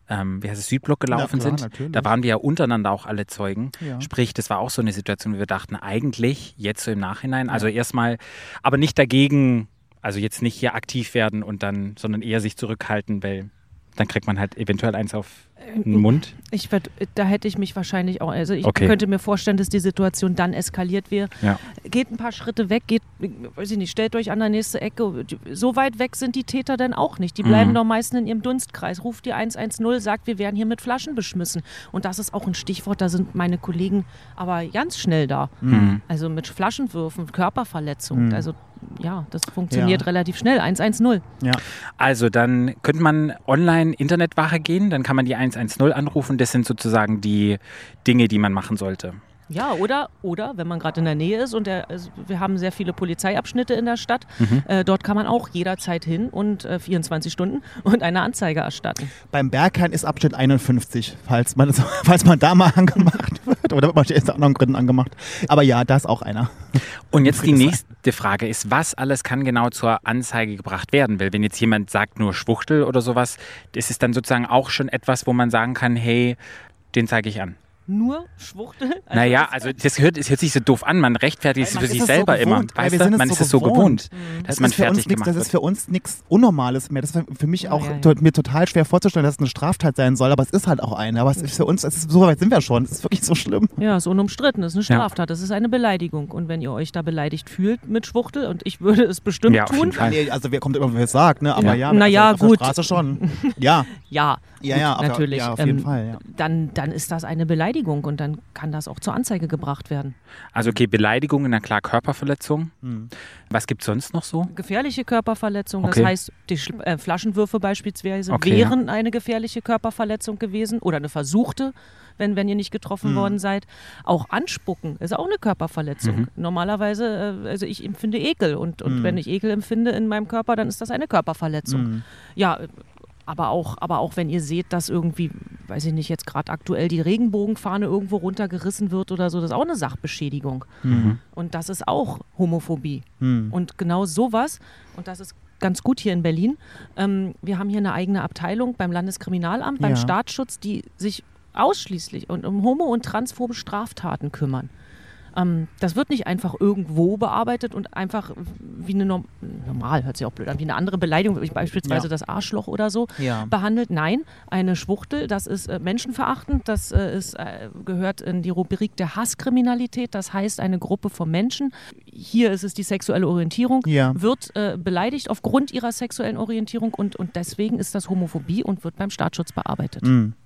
Speaker 3: ähm, wie heißt es, Südblock gelaufen
Speaker 4: klar,
Speaker 3: sind.
Speaker 4: natürlich.
Speaker 3: Da waren wir ja untereinander auch alle Zeugen.
Speaker 4: Ja.
Speaker 3: Sprich, das war auch so eine Situation, wo wir dachten, eigentlich jetzt so im Nachhinein, also erstmal, aber nicht dagegen, also jetzt nicht hier aktiv werden und dann, sondern eher sich zurückhalten, weil dann kriegt man halt eventuell eins auf den Mund.
Speaker 2: Ich werd, da hätte ich mich wahrscheinlich auch, also ich
Speaker 3: Okay.
Speaker 2: könnte mir vorstellen, dass die Situation dann eskaliert wäre.
Speaker 3: Ja.
Speaker 2: Geht ein paar Schritte weg, geht, weiß ich nicht, stellt euch an der nächste Ecke. So weit weg sind die Täter dann auch nicht. Die bleiben
Speaker 3: Mhm.
Speaker 2: doch meistens in ihrem Dunstkreis. Ruft die eins eins null, sagt, wir werden hier mit Flaschen beschmissen. Und das ist auch ein Stichwort, da sind meine Kollegen aber ganz schnell da.
Speaker 3: Mhm.
Speaker 2: Also mit Flaschenwürfen, Körperverletzung.
Speaker 4: Mhm.
Speaker 2: Also ja, das funktioniert
Speaker 4: Ja.
Speaker 2: relativ schnell. eins eins null.
Speaker 4: Ja.
Speaker 3: Also dann könnte man online Internetwache gehen, dann kann man die eins eins null anrufen. Das sind sozusagen die Dinge, die man machen sollte.
Speaker 2: Ja, oder, oder wenn man gerade in der Nähe ist und der, also wir haben sehr viele Polizeiabschnitte in der Stadt, äh, dort kann man auch jederzeit hin und äh, vierundzwanzig Stunden und eine Anzeige erstatten.
Speaker 4: Beim Berghain ist Abschnitt einundfünfzig, falls man, falls man da mal angemacht wird. Oder wird man aus anderen Gründen angemacht. Aber ja, da ist auch einer.
Speaker 3: Und jetzt die nächste Frage ist, was alles kann genau zur Anzeige gebracht werden? Weil wenn jetzt jemand sagt nur Schwuchtel oder sowas, das ist dann sozusagen auch schon etwas, wo man sagen kann, hey, den zeige ich an.
Speaker 2: Nur Schwuchtel? Also
Speaker 3: Naja,
Speaker 2: das-
Speaker 3: also das hört, es hört sich so doof an, man rechtfertigt es
Speaker 4: Man
Speaker 3: für
Speaker 4: ist
Speaker 3: sich
Speaker 4: es
Speaker 3: selber
Speaker 4: so gewohnt,
Speaker 3: immer.
Speaker 4: weil
Speaker 3: Weißt
Speaker 4: wir
Speaker 3: du,
Speaker 4: sind es
Speaker 3: man
Speaker 4: so
Speaker 3: ist es so
Speaker 4: gewohnt.
Speaker 3: gewohnt,
Speaker 2: Mhm.
Speaker 3: dass
Speaker 4: Das
Speaker 3: man
Speaker 4: ist, für uns
Speaker 3: fertig
Speaker 4: nix,
Speaker 3: gemacht
Speaker 4: das ist
Speaker 3: wird.
Speaker 4: für uns nichts Unnormales mehr. Das ist für mich auch
Speaker 2: ja, ja.
Speaker 4: to- mir total schwer vorzustellen, dass es eine Straftat sein soll, aber es ist halt auch eine. Aber es ist für uns, es ist, so weit sind wir schon. Es ist wirklich so schlimm.
Speaker 2: Ja, ist unumstritten, das ist eine
Speaker 3: Ja.
Speaker 2: Straftat, das ist eine Beleidigung. Und wenn ihr euch da beleidigt fühlt mit Schwuchtel, und ich würde es bestimmt
Speaker 3: Ja, auf jeden
Speaker 2: tun,
Speaker 3: Fall.
Speaker 4: Nee, also wer kommt immer, wer es sagt, ne? Aber
Speaker 2: Ja.
Speaker 4: ja,
Speaker 2: Na
Speaker 4: also
Speaker 2: ja,
Speaker 4: auf
Speaker 2: gut.
Speaker 4: der Straße schon. Ja,
Speaker 2: ja,
Speaker 4: ja,
Speaker 2: gut,
Speaker 4: ja, auf der-
Speaker 2: natürlich.
Speaker 4: ja, auf jeden
Speaker 2: ähm,
Speaker 4: Fall. Ja.
Speaker 2: Dann, dann ist das eine Beleidigung und dann kann das auch zur Anzeige gebracht werden.
Speaker 3: Also okay, Beleidigung, na klar, Körperverletzung.
Speaker 4: Hm.
Speaker 3: Was gibt es sonst noch so?
Speaker 2: Gefährliche Körperverletzung,
Speaker 3: Okay.
Speaker 2: das heißt, die Schl- äh, Flaschenwürfe beispielsweise
Speaker 3: Okay,
Speaker 2: wären eine gefährliche Körperverletzung gewesen oder eine versuchte, wenn, wenn ihr nicht getroffen
Speaker 4: Mhm.
Speaker 2: worden seid. Auch Anspucken ist auch eine Körperverletzung.
Speaker 3: Mhm.
Speaker 2: Normalerweise, äh, also ich empfinde Ekel und, und
Speaker 4: Mhm.
Speaker 2: wenn ich Ekel empfinde in meinem Körper, dann ist das eine Körperverletzung.
Speaker 4: Mhm.
Speaker 2: Ja, aber auch, aber auch wenn ihr seht, dass irgendwie, weiß ich nicht, jetzt gerade aktuell die Regenbogenfahne irgendwo runtergerissen wird oder so, das ist auch eine Sachbeschädigung.
Speaker 4: Mhm.
Speaker 2: Und das ist auch Homophobie.
Speaker 4: Mhm.
Speaker 2: Und genau sowas, und das ist ganz gut hier in Berlin, ähm, wir haben hier eine eigene Abteilung beim Landeskriminalamt, beim
Speaker 4: Ja.
Speaker 2: Staatsschutz, die sich ausschließlich um, um homo- und transphobe Straftaten kümmern. Ähm, das wird nicht einfach irgendwo bearbeitet und einfach wie eine Norm normal, hört sich auch blöd an, wie eine andere Beleidigung, wie beispielsweise
Speaker 4: Ja.
Speaker 2: das Arschloch oder so,
Speaker 4: Ja.
Speaker 2: behandelt. Nein, eine Schwuchtel, das ist äh, menschenverachtend, das äh, ist, äh, gehört in die Rubrik der Hasskriminalität, das heißt eine Gruppe von Menschen, hier ist es die sexuelle Orientierung,
Speaker 4: Ja.
Speaker 2: wird äh, beleidigt aufgrund ihrer sexuellen Orientierung und, und deswegen ist das Homophobie und wird beim Staatsschutz bearbeitet.
Speaker 4: Mhm.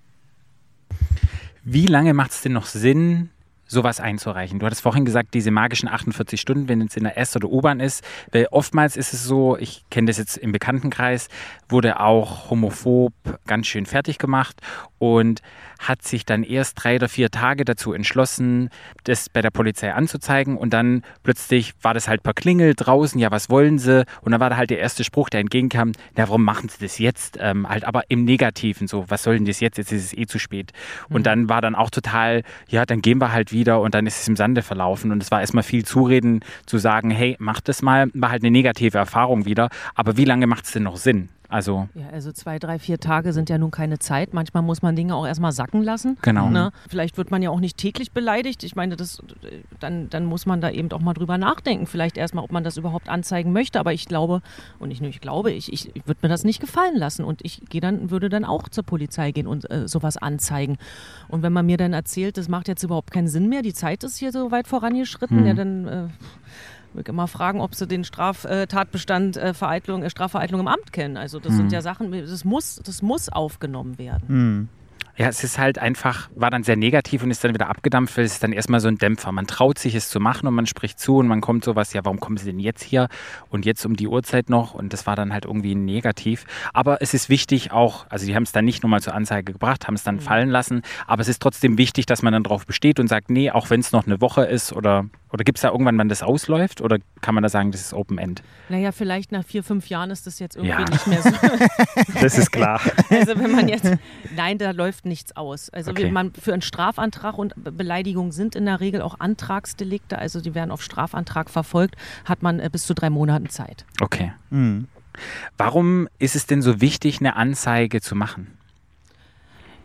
Speaker 3: Wie lange macht es denn noch Sinn, sowas einzureichen? Du hattest vorhin gesagt, diese magischen achtundvierzig Stunden, wenn es in der S- oder U-Bahn ist, weil oftmals ist es so, ich kenne das jetzt im Bekanntenkreis, wurde auch homophob ganz schön fertig gemacht und hat sich dann erst drei oder vier Tage dazu entschlossen, das bei der Polizei anzuzeigen und dann plötzlich war das halt per Klingel draußen, ja, was wollen sie? Und dann war da halt der erste Spruch, der entgegenkam, na, warum machen sie das jetzt? Ähm, halt aber im Negativen so, was soll denn das jetzt? Jetzt ist es eh zu spät. Und dann war dann auch total, ja, dann gehen wir halt wieder und dann ist es im Sande verlaufen und es war erstmal viel Zureden zu sagen, hey, mach das mal, war halt eine negative Erfahrung wieder, aber wie lange macht es denn noch Sinn? Also,
Speaker 2: Ja, also zwei, drei, vier Tage sind ja nun keine Zeit. Manchmal muss man Dinge auch erstmal sacken lassen.
Speaker 3: Genau.
Speaker 2: Ne? Vielleicht wird man ja auch nicht täglich beleidigt. Ich meine, das, dann, dann muss man da eben auch mal drüber nachdenken. Vielleicht erstmal, ob man das überhaupt anzeigen möchte. Aber ich glaube, und nicht nur ich glaube, ich, ich, ich würde mir das nicht gefallen lassen. Und ich gehe dann, würde dann auch zur Polizei gehen und äh, sowas anzeigen. Und wenn man mir dann erzählt, das macht jetzt überhaupt keinen Sinn mehr, die Zeit ist hier so weit vorangeschritten,
Speaker 3: Mhm.
Speaker 2: ja, dann äh, würde ich immer fragen, ob sie den Straftatbestand äh, Vereitlung, äh, Strafvereitlung im Amt kennen. Also das
Speaker 3: Mhm.
Speaker 2: sind ja Sachen, das muss, das muss aufgenommen werden.
Speaker 4: Mhm.
Speaker 3: ja, es ist halt einfach, war dann sehr negativ und ist dann wieder abgedampft, weil es ist dann erstmal so ein Dämpfer. Man traut sich es zu machen und man spricht zu und man kommt sowas, ja, warum kommen sie denn jetzt hier und jetzt um die Uhrzeit noch? Und das war dann halt irgendwie negativ. Aber es ist wichtig auch, also die haben es dann nicht nochmal zur Anzeige gebracht, haben es dann
Speaker 2: Mhm.
Speaker 3: fallen lassen, aber es ist trotzdem wichtig, dass man dann drauf besteht und sagt, nee, auch wenn es noch eine Woche ist oder, oder gibt es da irgendwann, wann das ausläuft oder kann man da sagen, das ist Open End?
Speaker 2: Naja, vielleicht nach vier, fünf Jahren ist das jetzt irgendwie
Speaker 3: Ja.
Speaker 2: nicht mehr so.
Speaker 3: Das ist klar.
Speaker 2: Also wenn man jetzt, nein, da läuft nichts aus. Also
Speaker 3: Okay.
Speaker 2: wie man für einen Strafantrag und Be- Beleidigung sind in der Regel auch Antragsdelikte, also die werden auf Strafantrag verfolgt, hat man äh, bis zu drei Monaten Zeit.
Speaker 3: Okay.
Speaker 4: Mhm.
Speaker 3: Warum ist es denn so wichtig, eine Anzeige zu machen?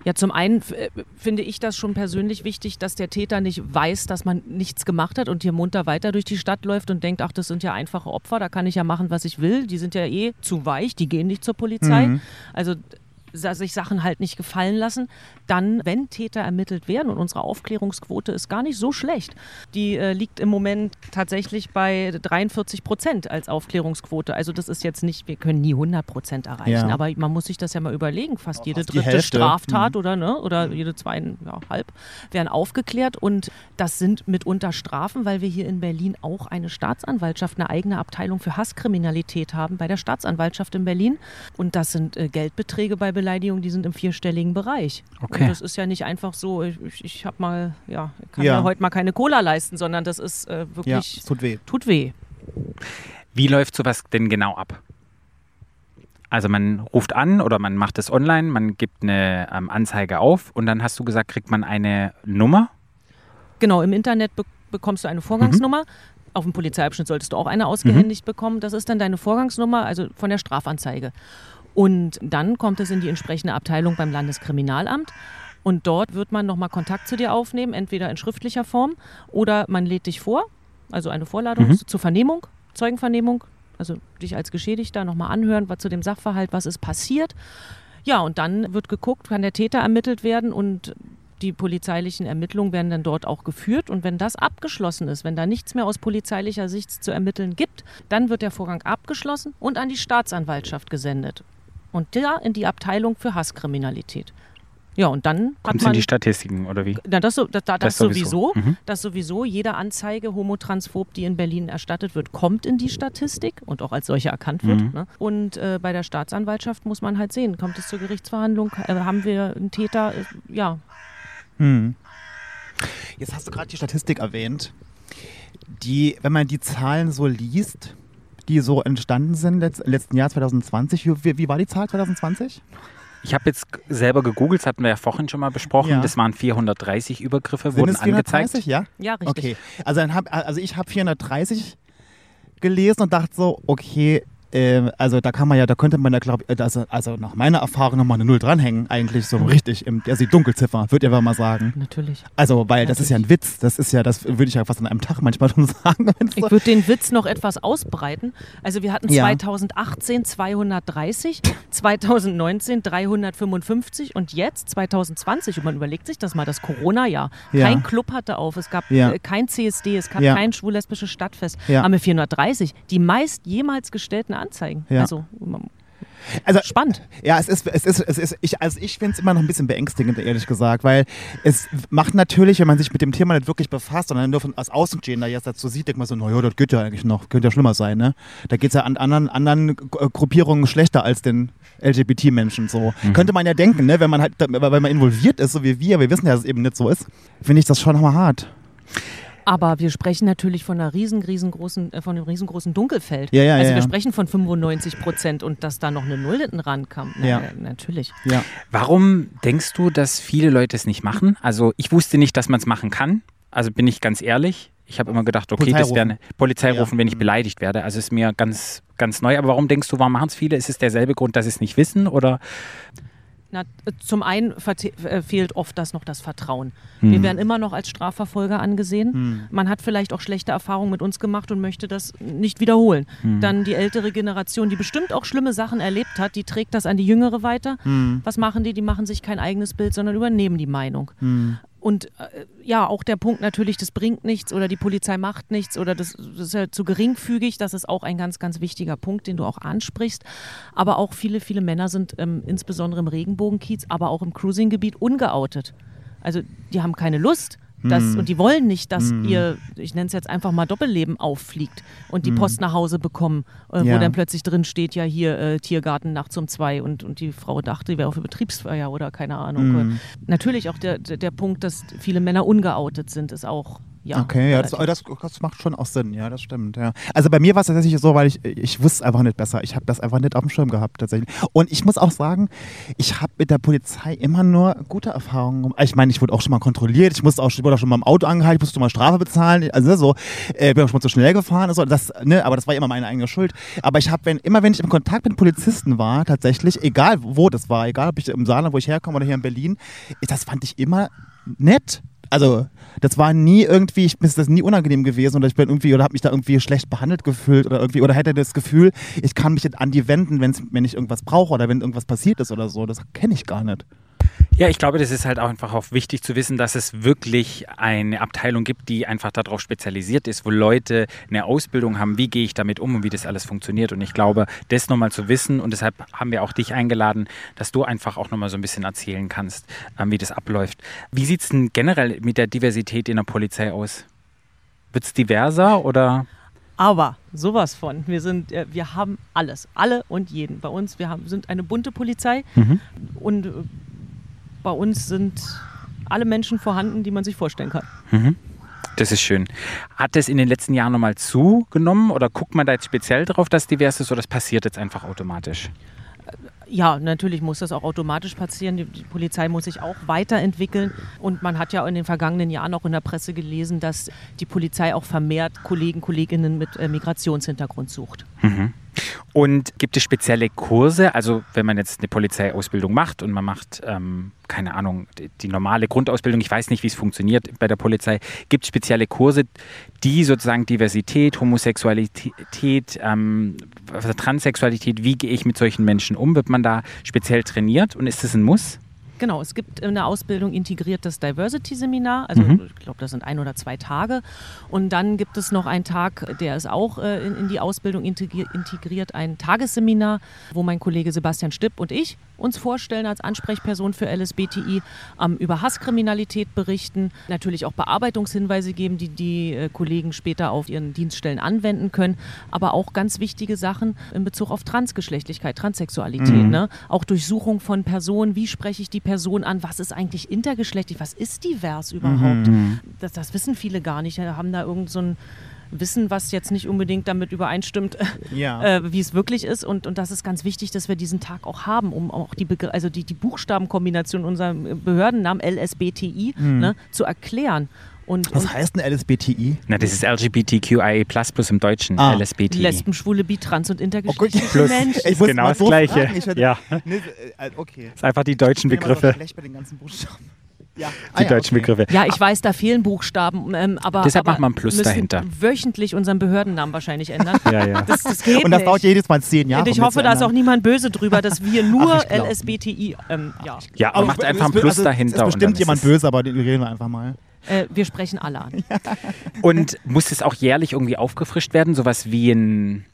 Speaker 2: Ja, zum einen f- äh, finde ich das schon persönlich wichtig, dass der Täter nicht weiß, dass man nichts gemacht hat und hier munter weiter durch die Stadt läuft und denkt, ach, das sind ja einfache Opfer, da kann ich ja machen, was ich will. Die sind ja eh zu weich, die gehen nicht zur Polizei.
Speaker 4: Mhm.
Speaker 2: Also sa- sich Sachen halt nicht gefallen lassen. Dann, wenn Täter ermittelt werden, und unsere Aufklärungsquote ist gar nicht so schlecht, die äh, liegt im Moment tatsächlich bei dreiundvierzig Prozent als Aufklärungsquote. Also das ist jetzt nicht, wir können nie hundert Prozent erreichen,
Speaker 4: Ja.
Speaker 2: aber man muss sich das ja mal überlegen. Fast jede
Speaker 4: fast die
Speaker 2: dritte
Speaker 4: Hälfte.
Speaker 2: Straftat
Speaker 4: Mhm.
Speaker 2: oder, ne, oder jede zweieinhalb werden aufgeklärt, und das sind mitunter Strafen, weil wir hier in Berlin auch eine Staatsanwaltschaft, eine eigene Abteilung für Hasskriminalität haben bei der Staatsanwaltschaft in Berlin, und das sind äh, Geldbeträge bei Beleidigung, die sind im vierstelligen Bereich.
Speaker 3: Okay.
Speaker 2: Und das ist ja nicht einfach so, ich, ich habe mal, ja, kann
Speaker 4: Ja.
Speaker 2: mir heute mal keine Cola leisten, sondern das ist äh,
Speaker 4: Ja,
Speaker 2: wirklich,
Speaker 4: es tut weh.
Speaker 2: tut weh.
Speaker 3: Wie läuft sowas denn genau ab? Also man ruft an oder man macht es online, man gibt eine ähm, Anzeige auf und dann hast du gesagt, kriegt man eine Nummer?
Speaker 2: Genau, im Internet be bekommst du eine Vorgangsnummer. Auf dem Polizeiabschnitt solltest du auch eine ausgehändigt bekommen. Das ist dann deine Vorgangsnummer, also von der Strafanzeige. Und dann kommt es in die entsprechende Abteilung beim Landeskriminalamt. Und dort wird man nochmal Kontakt zu dir aufnehmen, entweder in schriftlicher Form oder man lädt dich vor, also eine Vorladung
Speaker 3: Mhm.
Speaker 2: zur Vernehmung, Zeugenvernehmung, also dich als Geschädigter nochmal anhören, was zu dem Sachverhalt, was ist passiert. Ja, und dann wird geguckt, kann der Täter ermittelt werden, und die polizeilichen Ermittlungen werden dann dort auch geführt. Und wenn das abgeschlossen ist, wenn da nichts mehr aus polizeilicher Sicht zu ermitteln gibt, dann wird der Vorgang abgeschlossen und an die Staatsanwaltschaft gesendet. Und da in die Abteilung für Hasskriminalität. Ja, und dann hat
Speaker 3: Kommt es in
Speaker 2: man...
Speaker 3: die Statistiken oder wie?
Speaker 2: Na, das, so- das, das,
Speaker 3: Das
Speaker 2: sowieso,
Speaker 3: sowieso. Mhm.
Speaker 2: das sowieso, jede Anzeige homotransphob, die in Berlin erstattet wird, kommt in die Statistik und auch als solche erkannt wird.
Speaker 3: Mhm.
Speaker 2: Ne? Und äh, bei der Staatsanwaltschaft muss man halt sehen, kommt es zur Gerichtsverhandlung, äh, haben wir einen Täter, äh, ja,
Speaker 4: Hm. Jetzt hast du gerade die Statistik erwähnt. Die, wenn man die Zahlen so liest, die so entstanden sind letzt, letzten Jahr zwanzig zwanzig, wie, wie war die Zahl zwanzig zwanzig?
Speaker 3: Ich habe jetzt selber gegoogelt, das hatten wir ja vorhin schon mal besprochen,
Speaker 4: Ja.
Speaker 3: das waren vierhundertdreißig Übergriffe,
Speaker 4: Sind
Speaker 3: wurden
Speaker 4: es vierhundertdreißig?
Speaker 3: angezeigt.
Speaker 4: Ja?
Speaker 2: ja, richtig.
Speaker 4: Okay. Also, dann hab, also ich habe vierhundertdreißig gelesen und dachte so, okay, äh, also da kann man ja, da könnte man ja, glaube ich, also, also nach meiner Erfahrung nochmal eine Null dranhängen, eigentlich so richtig, im, also die Dunkelziffer, würde ich einfach mal sagen.
Speaker 2: Natürlich.
Speaker 4: Also, weil das ist ja ein Witz, das ist ja, das würde ich ja fast an einem Tag manchmal schon sagen. wenn's
Speaker 2: Ich
Speaker 4: so-
Speaker 2: würde den Witz noch etwas ausbreiten. Also wir hatten
Speaker 4: Ja.
Speaker 2: zweitausendachtzehn zweihundertdreißig, zweitausendneunzehn dreihundertfünfundfünfzig und jetzt zweitausendzwanzig, und man überlegt sich das mal, das Corona-Jahr.
Speaker 4: Ja.
Speaker 2: Kein Club hatte auf, es gab
Speaker 4: Ja.
Speaker 2: äh, kein C S D, es gab
Speaker 4: Ja.
Speaker 2: kein schwul-lesbisches Stadtfest.
Speaker 4: Ja.
Speaker 2: Haben wir vierhundertdreißig, die meist jemals gestellten Anzeigen.
Speaker 4: Ja.
Speaker 2: Also man-
Speaker 4: Also,
Speaker 2: spannend.
Speaker 4: ja, es ist, es ist, es ist, ich, also ich finde es immer noch ein bisschen beängstigend, ehrlich gesagt, weil es macht natürlich, wenn man sich mit dem Thema nicht wirklich befasst, sondern nur von als Außenstehender jetzt dazu sieht, denkt man so, naja, das geht ja eigentlich noch, könnte ja schlimmer sein, ne? Da geht es ja an anderen, anderen Gru- Gruppierungen schlechter als den L G B T-Menschen so.
Speaker 3: Mhm.
Speaker 4: Könnte man ja denken, ne? Wenn man halt, weil man involviert ist, so wie wir, wir wissen ja, dass es eben nicht so ist, finde ich das schon mal hart.
Speaker 2: Aber wir sprechen natürlich von einer riesen, riesengroßen, äh, von einem riesengroßen Dunkelfeld.
Speaker 4: Ja, ja,
Speaker 2: also
Speaker 4: ja,
Speaker 2: wir
Speaker 4: ja.
Speaker 2: sprechen von fünfundneunzig Prozent, und dass da noch eine Null hinten rankam. Na,
Speaker 4: Ja.
Speaker 2: äh, natürlich.
Speaker 4: Ja.
Speaker 3: Warum denkst du, dass viele Leute es nicht machen? Also ich wusste nicht, dass man es machen kann. Also bin ich ganz ehrlich. Ich habe immer gedacht, okay,
Speaker 4: Polizei
Speaker 3: das wäre
Speaker 4: rufen.
Speaker 3: eine Polizei
Speaker 4: Ja.
Speaker 3: rufen, wenn ich
Speaker 4: Mhm.
Speaker 3: beleidigt werde. Also ist mir ganz, ganz neu. Aber warum denkst du, warum machen es viele? Ist es derselbe Grund, dass sie es nicht wissen? Oder?
Speaker 2: Na, äh, zum einen verte- äh, fehlt oft das noch das Vertrauen. Wir werden immer noch als Strafverfolger angesehen.
Speaker 4: Hm.
Speaker 2: Man hat vielleicht auch schlechte Erfahrungen mit uns gemacht und möchte das nicht wiederholen. Dann die ältere Generation, die bestimmt auch schlimme Sachen erlebt hat, die trägt das an die Jüngere weiter.
Speaker 4: Hm.
Speaker 2: Was machen die? Die machen sich kein eigenes Bild, sondern übernehmen die Meinung.
Speaker 4: Hm.
Speaker 2: Und äh, ja, auch der Punkt natürlich, das bringt nichts oder die Polizei macht nichts oder das, das ist ja zu geringfügig. Das ist auch ein ganz, ganz wichtiger Punkt, den du auch ansprichst. Aber auch viele, viele Männer sind ähm, insbesondere im Regenbogenkiez, aber auch im Cruisinggebiet ungeoutet. Also die haben keine Lust. Das,
Speaker 4: Mm.
Speaker 2: Und die wollen nicht, dass
Speaker 4: Mm.
Speaker 2: ihr, ich nenne es jetzt einfach mal Doppelleben auffliegt und die
Speaker 4: Mm.
Speaker 2: Post nach Hause bekommen, äh,
Speaker 4: Ja.
Speaker 2: wo dann plötzlich drin steht, ja hier äh, Tiergarten nachts um zwei und, und die Frau dachte, die wäre auf eine Betriebsfeier oder keine Ahnung.
Speaker 4: Mm.
Speaker 2: Natürlich auch der, der, der Punkt, dass viele Männer ungeoutet sind, ist auch Ja,
Speaker 4: Okay, ja, das, das, das macht schon auch Sinn, ja, das stimmt, ja. Also bei mir war es tatsächlich so, weil ich, ich wusste einfach nicht besser. Ich habe das einfach nicht auf dem Schirm gehabt, tatsächlich. Und ich muss auch sagen, ich habe mit der Polizei immer nur gute Erfahrungen. gemacht. Ich meine, ich wurde auch schon mal kontrolliert, ich musste auch, ich wurde auch schon mal im Auto angehalten, ich musste mal Strafe bezahlen, also so, äh, bin auch schon mal zu schnell gefahren, also das, ne, aber das war immer meine eigene Schuld. Aber ich habe, wenn, immer wenn ich im Kontakt mit Polizisten war, tatsächlich, egal wo das war, egal ob ich im Saarland, wo ich herkomme oder hier in Berlin, das fand ich immer nett. Also, das war nie irgendwie, ich, mir ist das nie unangenehm gewesen oder ich bin irgendwie oder habe mich da irgendwie schlecht behandelt gefühlt oder irgendwie oder hätte das Gefühl, ich kann mich an die wenden, wenn's, wenn ich irgendwas brauche oder wenn irgendwas passiert ist oder so. Das kenne ich gar nicht.
Speaker 3: Ja, ich glaube, das ist halt auch einfach auch wichtig zu wissen, dass es wirklich eine Abteilung gibt, die einfach darauf spezialisiert ist, wo Leute eine Ausbildung haben, wie gehe ich damit um und wie das alles funktioniert. Und ich glaube, das nochmal zu wissen und deshalb haben wir auch dich eingeladen, dass du einfach auch nochmal so ein bisschen erzählen kannst, ähm, wie das abläuft. Wie sieht es denn generell mit der Diversität in der Polizei aus? Wird es diverser oder...
Speaker 2: Aber sowas von. Wir sind, äh, wir haben alles, alle und jeden. Bei uns, wir haben, sind eine bunte Polizei
Speaker 3: Mhm.
Speaker 2: und äh, bei uns sind alle Menschen vorhanden, die man sich vorstellen kann.
Speaker 3: Mhm. Das ist schön. Hat das in den letzten Jahren nochmal zugenommen oder guckt man da jetzt speziell drauf, dass divers ist oder das passiert jetzt einfach automatisch?
Speaker 2: Ja, natürlich muss das auch automatisch passieren. Die, die Polizei muss sich auch weiterentwickeln. Und man hat ja in den vergangenen Jahren auch in der Presse gelesen, dass die Polizei auch vermehrt Kollegen, Kolleginnen mit äh, Migrationshintergrund sucht.
Speaker 3: Mhm. Und gibt es spezielle Kurse, also wenn man jetzt eine Polizeiausbildung macht und man macht, ähm, keine Ahnung, die, die normale Grundausbildung, ich weiß nicht, wie es funktioniert bei der Polizei, gibt es spezielle Kurse, die sozusagen Diversität, Homosexualität, ähm, Transsexualität, wie gehe ich mit solchen Menschen um, wird man da speziell trainiert und ist das ein Muss?
Speaker 2: Genau, es gibt in der Ausbildung integriertes das Diversity-Seminar, also
Speaker 3: Mhm.
Speaker 2: ich glaube, das sind ein oder zwei Tage. Und dann gibt es noch einen Tag, der ist auch äh, in, in die Ausbildung integri- integriert, ein Tagesseminar, wo mein Kollege Sebastian Stipp und ich uns vorstellen als Ansprechperson für L S B T I, ähm, über Hasskriminalität berichten, natürlich auch Bearbeitungshinweise geben, die die äh, Kollegen später auf ihren Dienststellen anwenden können, aber auch ganz wichtige Sachen in Bezug auf Transgeschlechtlichkeit, Transsexualität,
Speaker 3: Mhm.
Speaker 2: ne? Auch Durchsuchung von Personen, wie spreche ich die Person an, was ist eigentlich intergeschlechtlich, was ist divers überhaupt?
Speaker 3: Mhm.
Speaker 2: Das, das wissen viele gar nicht, haben da irgend so ein Wissen, was jetzt nicht unbedingt damit übereinstimmt,
Speaker 4: Ja.
Speaker 2: äh, wie es wirklich ist. Und, und das ist ganz wichtig, dass wir diesen Tag auch haben, um auch die, Begr- also die, die Buchstabenkombination unserer Behördennamen L S B T I ne, zu erklären. Und,
Speaker 4: Was
Speaker 2: und
Speaker 4: heißt ein L S B T I?
Speaker 3: Na, das ist L G B T Q I A plus plus im Deutschen,
Speaker 4: Ah.
Speaker 3: L S B T I.
Speaker 2: Lesben, Schwule, Bi, Trans und
Speaker 4: Oh Gott,
Speaker 2: intergeschlechtliche
Speaker 3: Plus.
Speaker 2: Menschen.
Speaker 4: Ich muss
Speaker 3: Genau
Speaker 4: mal
Speaker 3: das
Speaker 4: so
Speaker 3: Gleiche.
Speaker 4: fragen. Ich hatte,
Speaker 3: Ja.
Speaker 4: Nee, äh, okay.
Speaker 3: Das ist einfach die deutschen
Speaker 4: Ich bin immer so
Speaker 3: Begriffe.
Speaker 4: schlecht bei den ganzen Buchstaben. Ja.
Speaker 3: Die deutschen Begriffe.
Speaker 2: Ja, ich weiß, da fehlen Buchstaben, ähm, aber,
Speaker 3: Deshalb
Speaker 2: aber
Speaker 3: macht man ein Plus
Speaker 2: müssen
Speaker 3: dahinter.
Speaker 2: wöchentlich unseren Behördennamen wahrscheinlich ändern.
Speaker 3: Ja, ja.
Speaker 2: Das, das geht
Speaker 4: Und das
Speaker 2: nicht.
Speaker 4: dauert jedes Mal zehn Jahre.
Speaker 2: Und ich
Speaker 4: um
Speaker 2: hoffe,
Speaker 4: das zu
Speaker 2: da ist auch
Speaker 4: ändern.
Speaker 2: niemand böse drüber, dass wir nur
Speaker 4: Ach, ich glaub.
Speaker 2: L S B T I, ähm, ja.
Speaker 3: Ja, aber macht einfach ein
Speaker 4: es-
Speaker 3: Plus
Speaker 4: also,
Speaker 3: dahinter.
Speaker 4: Es ist
Speaker 3: und dann
Speaker 4: bestimmt jemand
Speaker 3: es-
Speaker 4: böse, aber den reden wir einfach mal.
Speaker 2: Äh, wir sprechen alle an.
Speaker 3: Und muss das auch jährlich irgendwie aufgefrischt werden? Sowas wie ein.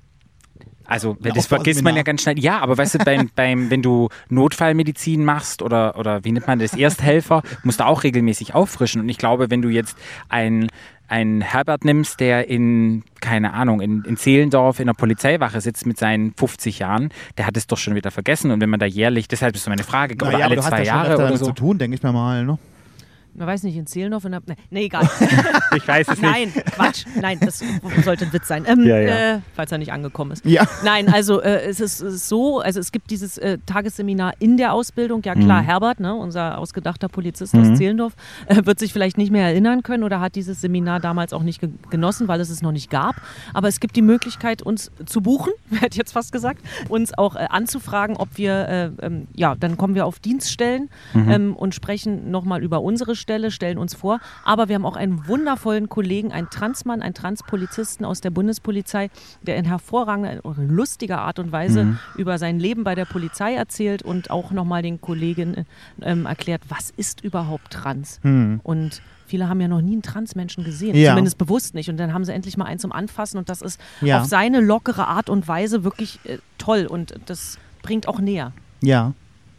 Speaker 3: Also,
Speaker 4: Ein
Speaker 3: das vergisst man ja
Speaker 4: Aufbauseminar.
Speaker 3: ganz schnell. Ja, aber weißt du, beim, beim, wenn du Notfallmedizin machst oder, oder wie nennt man das, Ersthelfer, musst du auch regelmäßig auffrischen. Und ich glaube, wenn du jetzt ein, einen Herbert nimmst, der in, keine Ahnung, in, in Zehlendorf in der Polizeiwache sitzt mit seinen fünfzig Jahren, der hat es doch schon wieder vergessen. Und wenn man da jährlich, deshalb ist so meine Frage, oder
Speaker 4: Naja, aber
Speaker 3: alle
Speaker 4: du hast
Speaker 3: zwei
Speaker 4: ja schon
Speaker 3: Jahre
Speaker 4: öfter
Speaker 3: oder
Speaker 4: damit
Speaker 3: so.
Speaker 4: zu tun, denke ich mir mal. Ne?
Speaker 2: Man weiß nicht, in Zehlendorf in der. Nee, nee egal.
Speaker 3: Ich weiß es nicht.
Speaker 2: Nein, Quatsch. Nein, das sollte ein Witz sein. Ähm,
Speaker 3: Ja, ja.
Speaker 2: Äh, falls er nicht angekommen ist.
Speaker 4: Ja.
Speaker 2: Nein, also äh, es ist äh, so, also es gibt dieses äh, Tagesseminar in der Ausbildung. Ja klar,
Speaker 3: Mhm.
Speaker 2: Herbert, ne, unser ausgedachter Polizist
Speaker 3: Mhm.
Speaker 2: aus Zehlendorf, äh, wird sich vielleicht nicht mehr erinnern können oder hat dieses Seminar damals auch nicht ge genossen, weil es es noch nicht gab. Aber es gibt die Möglichkeit, uns zu buchen, hätte ich jetzt fast gesagt, uns auch äh, anzufragen, ob wir, äh, ähm, ja, dann kommen wir auf Dienststellen
Speaker 3: Mhm.
Speaker 2: ähm, und sprechen nochmal über unsere Stelle, stellen uns vor. Aber wir haben auch einen wundervollen Kollegen, einen Transmann, einen Transpolizisten aus der Bundespolizei, der in hervorragender und lustiger Art und Weise
Speaker 3: Mhm.
Speaker 2: über sein Leben bei der Polizei erzählt und auch nochmal den Kollegen ähm, erklärt, was ist überhaupt trans?
Speaker 4: Hm.
Speaker 2: Und viele haben ja noch nie einen Transmenschen gesehen,
Speaker 4: Ja.
Speaker 2: zumindest bewusst nicht. Und dann haben sie endlich mal einen zum Anfassen und das ist
Speaker 4: Ja.
Speaker 2: auf seine lockere Art und Weise wirklich äh, toll und das bringt auch näher.
Speaker 4: Ja.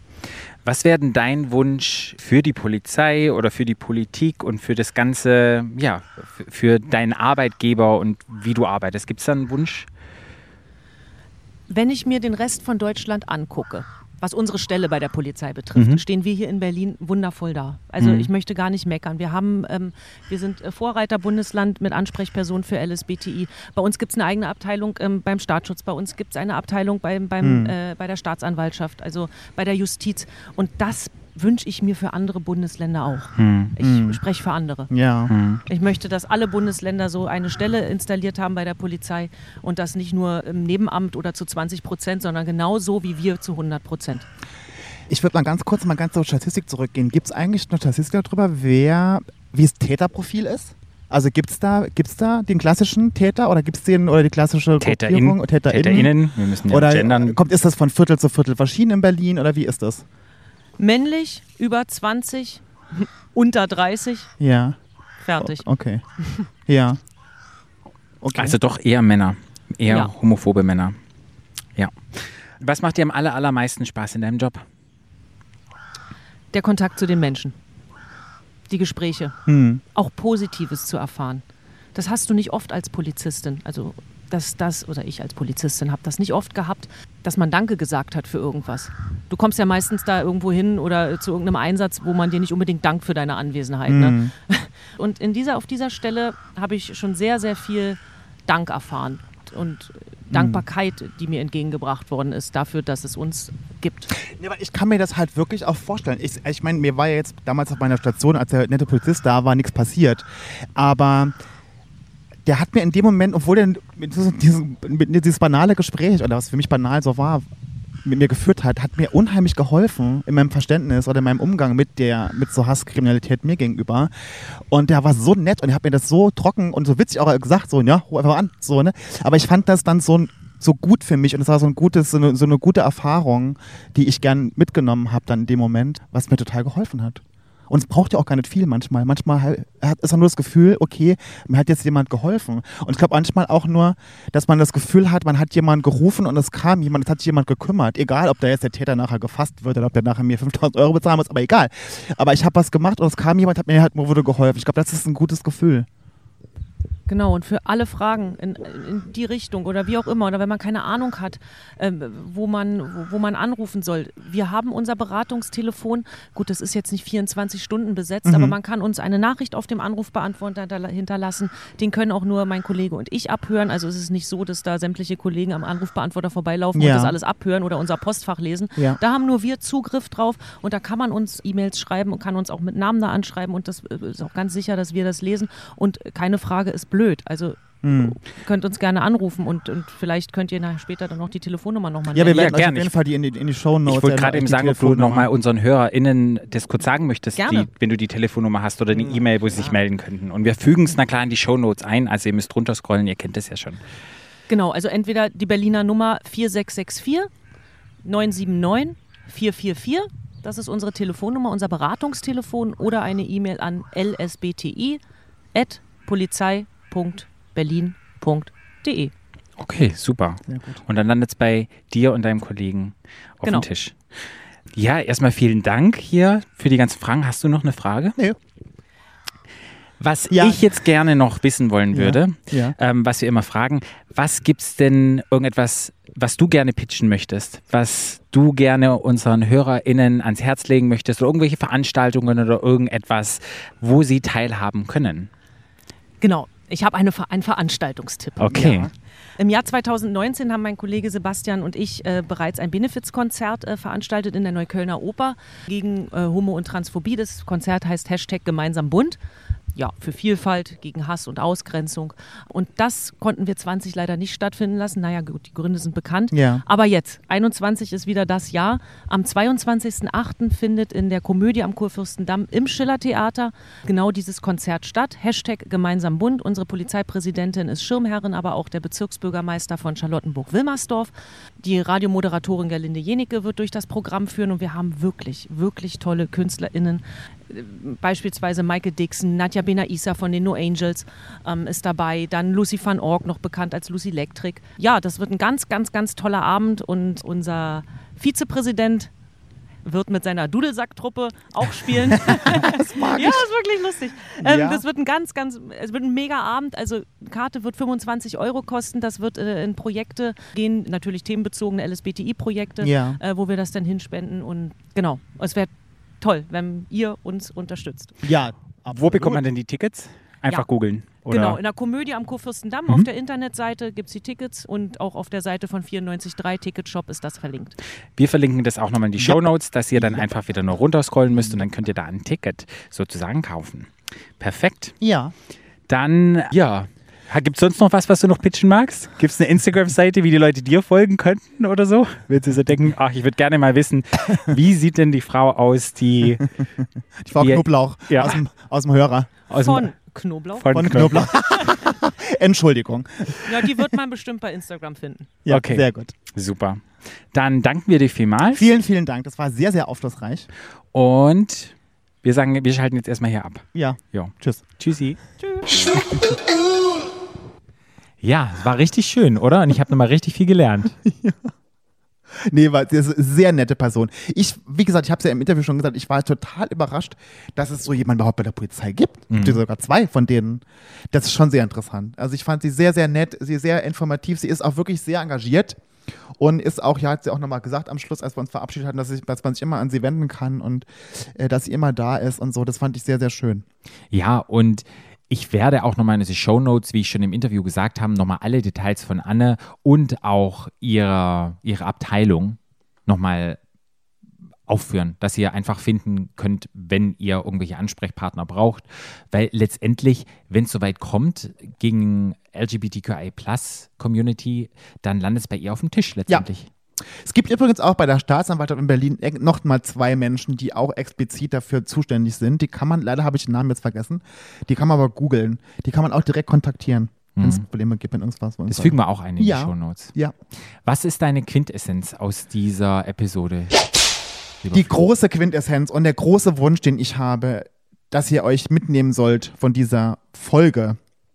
Speaker 3: Was wäre denn dein Wunsch für die Polizei oder für die Politik und für das Ganze, ja, für, für deinen Arbeitgeber und wie du arbeitest? Gibt es da einen Wunsch?
Speaker 2: Wenn ich mir den Rest von Deutschland angucke, was unsere Stelle bei der Polizei betrifft,
Speaker 3: Mhm.
Speaker 2: stehen wir hier in Berlin wundervoll da. Also
Speaker 3: Mhm.
Speaker 2: ich möchte gar nicht meckern. Wir haben, ähm, wir sind äh, Vorreiterbundesland mit Ansprechpersonen für L S B T I. Bei uns gibt es eine eigene Abteilung ähm, beim Staatsschutz. Bei uns gibt es eine Abteilung beim, beim,
Speaker 4: Mhm.
Speaker 2: äh, bei der Staatsanwaltschaft, also bei der Justiz. Und das wünsche ich mir für andere Bundesländer auch.
Speaker 3: Hm.
Speaker 2: Ich
Speaker 4: Mhm.
Speaker 2: spreche für andere.
Speaker 4: Ja.
Speaker 3: Hm.
Speaker 2: Ich möchte, dass alle Bundesländer so eine Stelle installiert haben bei der Polizei und das nicht nur im Nebenamt oder zu zwanzig Prozent, sondern genauso wie wir zu hundert Prozent.
Speaker 4: Ich würde mal ganz kurz mal ganz zur Statistik zurückgehen. Gibt es eigentlich eine Statistik darüber, wer, wie das Täterprofil ist? Also gibt es da, gibt's da den klassischen Täter oder gibt es den oder die klassische
Speaker 3: TäterInnen,
Speaker 4: Gruppierung? TäterInnen?
Speaker 3: TäterInnen, wir müssen ja
Speaker 4: Oder
Speaker 3: gendern.
Speaker 4: kommt, ist das von Viertel zu Viertel verschieden in Berlin oder wie ist das?
Speaker 2: Männlich, über zwanzig, unter dreißig,
Speaker 4: Ja.
Speaker 2: fertig.
Speaker 4: Okay. Ja. Okay.
Speaker 3: Also doch eher Männer, eher
Speaker 2: Ja.
Speaker 3: homophobe Männer. Ja. Was macht dir am aller, allermeisten Spaß in deinem Job?
Speaker 2: Der Kontakt zu den Menschen, die Gespräche,
Speaker 4: hm.
Speaker 2: auch Positives zu erfahren. Das hast du nicht oft als Polizistin. Also dass das, oder ich als Polizistin habe das nicht oft gehabt, dass man Danke gesagt hat für irgendwas. Du kommst ja meistens da irgendwo hin oder zu irgendeinem Einsatz, wo man dir nicht unbedingt dankt für deine Anwesenheit. Ne?
Speaker 4: Mhm.
Speaker 2: Und in dieser, auf dieser Stelle habe ich schon sehr, sehr viel Dank erfahren und Dankbarkeit, die mir entgegengebracht worden ist dafür, dass es uns gibt.
Speaker 4: Ja, aber ich kann mir das halt wirklich auch vorstellen. Ich, ich meine, mir war ja jetzt damals auf meiner Station, als der nette Polizist da war, nichts passiert. Aber der hat mir in dem Moment, obwohl er mit diesem, mit dieses banale Gespräch, oder was für mich banal so war, mit mir geführt hat, hat mir unheimlich geholfen in meinem Verständnis oder in meinem Umgang mit der, mit so Hasskriminalität mir gegenüber. Und der war so nett und er hat mir das so trocken und so witzig auch gesagt, so, ja, ruf einfach an, so, ne. Aber ich fand das dann so, so gut für mich und es war so ein gutes, so eine, so eine gute Erfahrung, die ich gern mitgenommen habe dann in dem Moment, was mir total geholfen hat. Und es braucht ja auch gar nicht viel manchmal. Manchmal hat, ist auch nur das Gefühl, okay, mir hat jetzt jemand geholfen. Und ich glaube manchmal auch nur, dass man das Gefühl hat, man hat jemanden gerufen und es kam jemand, es hat sich jemand gekümmert. Egal, ob da jetzt der Täter nachher gefasst wird oder ob der nachher mir fünftausend Euro bezahlen muss, aber egal. Aber ich habe was gemacht und es kam jemand, hat mir halt wurde geholfen. Ich glaube, das ist ein gutes Gefühl.
Speaker 2: Genau, und für alle Fragen in, in die Richtung oder wie auch immer, oder wenn man keine Ahnung hat, äh, wo, man, wo, wo man anrufen soll. Wir haben unser Beratungstelefon, gut, das ist jetzt nicht vierundzwanzig Stunden besetzt,
Speaker 4: Mhm.
Speaker 2: aber man kann uns eine Nachricht auf dem Anrufbeantworter hinterlassen. Den können auch nur mein Kollege und ich abhören. Also es ist nicht so, dass da sämtliche Kollegen am Anrufbeantworter vorbeilaufen
Speaker 4: Ja.
Speaker 2: und das alles abhören oder unser Postfach lesen.
Speaker 4: Ja.
Speaker 2: Da haben nur wir Zugriff drauf und da kann man uns E-Mails schreiben und kann uns auch mit Namen da anschreiben und das ist auch ganz sicher, dass wir das lesen und keine Frage ist blöd. Also
Speaker 4: Hm.
Speaker 2: könnt uns gerne anrufen und, und vielleicht könnt ihr nachher später dann noch die Telefonnummer nochmal
Speaker 4: Ja, wir
Speaker 2: nennen.
Speaker 4: werden euch
Speaker 3: gern.
Speaker 4: auf jeden Fall die in die, in die Shownotes.
Speaker 3: Ich wollte gerade eben sagen, ob du nochmal unseren HörerInnen das kurz sagen möchtest,
Speaker 2: Gerne.
Speaker 3: die, wenn du die Telefonnummer hast oder eine E-Mail, wo sie sich melden könnten. Und wir fügen es na klar in die Shownotes ein, also ihr müsst runterscrollen, ihr kennt das ja schon.
Speaker 2: Genau, also entweder die Berliner Nummer vier sechs sechs vier neun sieben neun vier vier vier, das ist unsere Telefonnummer, unser Beratungstelefon, oder eine E-Mail an l s b t i at polizei punkt berlin punkt de.
Speaker 3: Okay, super.
Speaker 4: Sehr gut.
Speaker 3: Und dann landet es bei dir und deinem Kollegen auf
Speaker 2: Genau.
Speaker 3: dem Tisch. Ja, erstmal vielen Dank hier für die ganzen Fragen. Hast du noch eine Frage?
Speaker 4: Nee.
Speaker 3: Was
Speaker 4: Ja.
Speaker 3: ich jetzt gerne noch wissen wollen würde,
Speaker 4: Ja.
Speaker 3: ähm, was wir immer fragen, was gibt's denn irgendetwas, was du gerne pitchen möchtest, was du gerne unseren HörerInnen ans Herz legen möchtest oder irgendwelche Veranstaltungen oder irgendetwas, wo sie teilhaben können?
Speaker 2: Genau, ich habe eine, Ver- einen Veranstaltungstipp.
Speaker 3: Okay.
Speaker 2: Ja. Im Jahr zweitausendneunzehn haben mein Kollege Sebastian und ich äh, bereits ein Benefizkonzert äh, veranstaltet in der Neuköllner Oper gegen äh, Homo- und Transphobie. Das Konzert heißt Hashtag Gemeinsam bunt. Ja, für Vielfalt, gegen Hass und Ausgrenzung. Und das konnten wir zwanzig leider nicht stattfinden lassen. Naja, gut, die Gründe sind bekannt.
Speaker 4: Ja.
Speaker 2: Aber jetzt, einundzwanzig ist wieder das Jahr. Am zweiundzwanzigsten achten findet in der Komödie am Kurfürstendamm im Schillertheater genau dieses Konzert statt. Hashtag Gemeinsam bunt. Unsere Polizeipräsidentin ist Schirmherrin, aber auch der Bezirksbürgermeister von Charlottenburg-Wilmersdorf. Die Radiomoderatorin Gerlinde Jenicke wird durch das Programm führen und wir haben wirklich, wirklich tolle KünstlerInnen. Beispielsweise Maike Dixon, Nadja Benaissa von den No Angels ähm, ist dabei, dann Lucy van Ork, noch bekannt als Lucy Electric. Ja, das wird ein ganz, ganz, ganz toller Abend und unser Vizepräsident wird mit seiner Dudelsack-Truppe auch spielen. Das mag ich. Ja, ist wirklich lustig. Ähm, ja. Das wird ein ganz, ganz, es wird ein mega Abend. Also Karte wird fünfundzwanzig Euro kosten. Das wird äh, in Projekte gehen, natürlich themenbezogene L S B T I-Projekte, ja. äh, wo wir das dann hinspenden. Und genau, es wäre toll, wenn ihr uns unterstützt.
Speaker 4: Ja,
Speaker 3: absolut. Wo bekommt man denn die Tickets? Einfach ja. googeln. Oder?
Speaker 2: Genau, in der Komödie am Kurfürstendamm mhm. auf der Internetseite gibt es die Tickets und auch auf der Seite von vierundneunzig Komma drei Ticketshop ist das verlinkt.
Speaker 3: Wir verlinken das auch nochmal in die ja. Shownotes, dass ihr dann ja. einfach wieder nur runterscrollen müsst und dann könnt ihr da ein Ticket sozusagen kaufen. Perfekt.
Speaker 4: Ja.
Speaker 3: Dann, ja, gibt es sonst noch was, was du noch pitchen magst? Gibt es eine Instagram-Seite, wie die Leute dir folgen könnten oder so? Willst du so denken, ach, ich würde gerne mal wissen, wie sieht denn die Frau aus, die...
Speaker 4: Die Frau die, Knoblauch ja. aus, dem, aus dem Hörer.
Speaker 2: Aus von dem, Knoblauch?
Speaker 4: Von, von Knoblauch. Entschuldigung.
Speaker 2: Ja, die wird man bestimmt bei Instagram finden.
Speaker 4: Ja,
Speaker 3: okay.
Speaker 4: Sehr gut.
Speaker 3: Super. Dann danken wir dir vielmals.
Speaker 4: Vielen, vielen Dank. Das war sehr, sehr aufschlussreich.
Speaker 3: Und wir sagen, wir schalten jetzt erstmal hier ab.
Speaker 4: Ja.
Speaker 3: Jo.
Speaker 4: Tschüss.
Speaker 3: Tschüssi. Tschüss. Ja, es war richtig schön, oder? Und ich habe nochmal richtig viel gelernt.
Speaker 4: Ja. Nee, weil das ist eine sehr nette Person. Ich, wie gesagt, ich habe es ja im Interview schon gesagt, ich war total überrascht, dass es so jemanden überhaupt bei der Polizei gibt. Mhm. Es gibt sogar zwei von denen. Das ist schon sehr interessant. Also ich fand sie sehr, sehr nett, sie ist sehr informativ, sie ist auch wirklich sehr engagiert und ist auch, ja, hat sie auch nochmal gesagt am Schluss, als wir uns verabschiedet hatten, dass, ich, dass man sich immer an sie wenden kann und äh, dass sie immer da ist und so. Das fand ich sehr, sehr schön.
Speaker 3: Ja, und ich werde auch nochmal in diese Shownotes, wie ich schon im Interview gesagt habe, nochmal alle Details von Anne und auch ihre, ihre Abteilung nochmal aufführen, dass ihr einfach finden könnt, wenn ihr irgendwelche Ansprechpartner braucht. Weil letztendlich, wenn es soweit kommt, gegen L G B T Q I Plus Community, dann landet es bei ihr auf dem Tisch letztendlich.
Speaker 4: Ja. Es gibt übrigens auch bei der Staatsanwaltschaft in Berlin noch mal zwei Menschen, die auch explizit dafür zuständig sind. Die kann man, leider habe ich den Namen jetzt vergessen, die kann man aber googeln. Die kann man auch direkt kontaktieren, wenn es mhm. Probleme gibt, wenn irgendwas.
Speaker 3: Das fügen wir auch ein in
Speaker 4: ja.
Speaker 3: die Shownotes.
Speaker 4: Ja.
Speaker 3: Was ist deine Quintessenz aus dieser Episode?
Speaker 4: Die große Quintessenz und der große Wunsch, den ich habe, dass ihr euch mitnehmen sollt von dieser Folge,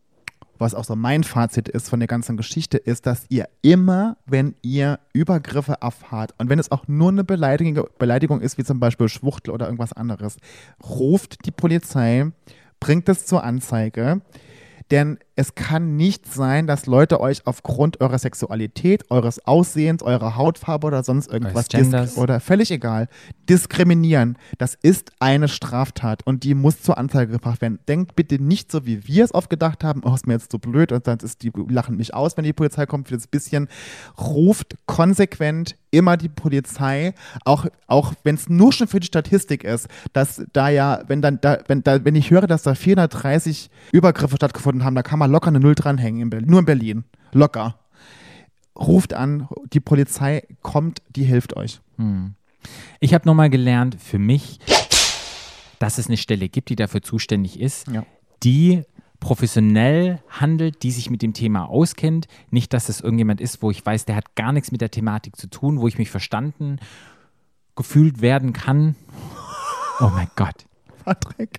Speaker 4: was auch so mein Fazit ist von der ganzen Geschichte, ist, dass ihr immer, wenn ihr Übergriffe erfahrt und wenn es auch nur eine Beleidigung, Beleidigung ist, wie zum Beispiel Schwuchtel oder irgendwas anderes, ruft die Polizei, bringt es zur Anzeige, denn es kann nicht sein, dass Leute euch aufgrund eurer Sexualität, eures Aussehens, eurer Hautfarbe oder sonst irgendwas disk- oder völlig egal, diskriminieren. Das ist eine Straftat und die muss zur Anzeige gebracht werden. Denkt bitte nicht so, wie wir es oft gedacht haben, oh, ist mir jetzt so blöd und dann ist die lachen mich aus, wenn die Polizei kommt für das bisschen. Ruft konsequent immer die Polizei, auch, auch wenn es nur schon für die Statistik ist, dass da ja, wenn dann da, wenn da, wenn ich höre, dass da vierhundertdreißig Übergriffe stattgefunden haben, da kann man locker eine Null dranhängen, in Berlin, nur in Berlin. Locker. Ruft an, die Polizei kommt, die hilft euch.
Speaker 3: Hm. Ich habe nochmal gelernt, für mich, dass es eine Stelle gibt, die dafür zuständig ist,
Speaker 4: ja.
Speaker 3: die professionell handelt, die sich mit dem Thema auskennt. Nicht, dass es irgendjemand ist, wo ich weiß, der hat gar nichts mit der Thematik zu tun, wo ich mich verstanden, gefühlt werden kann. Oh mein Gott.
Speaker 4: Patrick.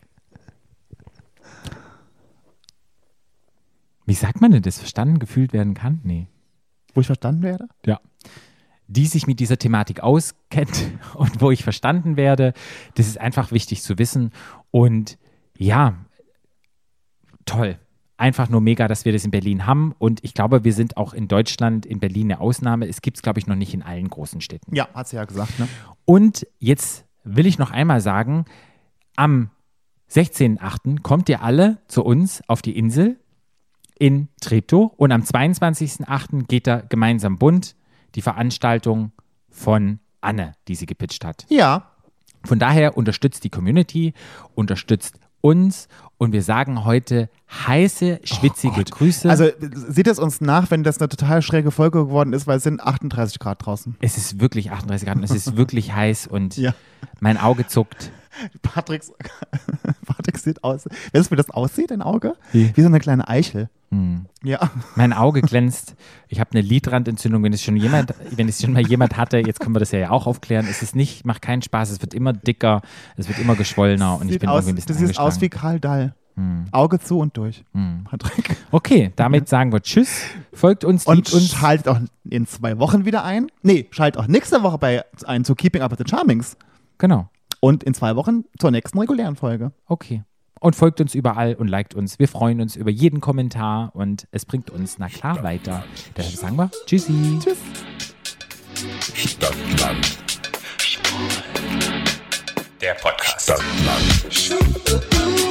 Speaker 3: Wie sagt man denn das? Verstanden, gefühlt werden kann? Nee.
Speaker 4: Wo ich verstanden werde?
Speaker 3: Ja. Die sich mit dieser Thematik auskennt und wo ich verstanden werde. Das ist einfach wichtig zu wissen. Und ja, toll. Einfach nur mega, dass wir das in Berlin haben. Und ich glaube, wir sind auch in Deutschland, in Berlin eine Ausnahme. Es gibt es, glaube ich, noch nicht in allen großen Städten.
Speaker 4: Ja, hat sie ja gesagt. Ne?
Speaker 3: Und jetzt will ich noch einmal sagen, am sechzehnten achten kommt ihr alle zu uns auf die Insel in Treptow und am zweiundzwanzigsten achten geht da gemeinsam bunt die Veranstaltung von Anne, die sie gepitcht hat.
Speaker 4: Ja.
Speaker 3: Von daher unterstützt die Community, unterstützt uns und wir sagen heute heiße, schwitzige oh Grüße.
Speaker 4: Also seht es uns nach, wenn das eine total schräge Folge geworden ist, weil es sind achtunddreißig Grad draußen.
Speaker 3: Es ist wirklich achtunddreißig Grad und es ist wirklich heiß und
Speaker 4: ja.
Speaker 3: mein Auge zuckt.
Speaker 4: Patrick, Patrick sieht aus, weißt du, wie das aussieht, dein Auge?
Speaker 3: Wie,
Speaker 4: wie so eine kleine Eichel.
Speaker 3: Hm.
Speaker 4: Ja.
Speaker 3: Mein Auge glänzt. Ich habe eine Lidrandentzündung. Wenn es schon jemand, wenn es schon mal jemand hatte, jetzt können wir das ja auch aufklären. Es ist nicht, macht keinen Spaß. Es wird immer dicker, es wird immer geschwollener und
Speaker 4: sieht
Speaker 3: ich bin
Speaker 4: aus,
Speaker 3: irgendwie ein bisschen
Speaker 4: Du siehst aus wie Karl Dall.
Speaker 3: Hm.
Speaker 4: Auge zu und durch.
Speaker 3: Hm.
Speaker 4: Patrick.
Speaker 3: Okay, damit sagen wir Tschüss. Folgt uns,
Speaker 4: Und
Speaker 3: liebt uns.
Speaker 4: schaltet auch in zwei Wochen wieder ein. Nee, schaltet auch nächste Woche bei ein zu Keeping Up with the Charmings.
Speaker 3: Genau.
Speaker 4: Und in zwei Wochen zur nächsten regulären Folge.
Speaker 3: Okay. Und folgt uns überall und liked uns. Wir freuen uns über jeden Kommentar und es bringt uns, na klar, weiter. Deshalb sagen wir Tschüssi.
Speaker 4: Tschüss.
Speaker 1: Stadtland.
Speaker 5: Der Podcast.
Speaker 1: Stadtland.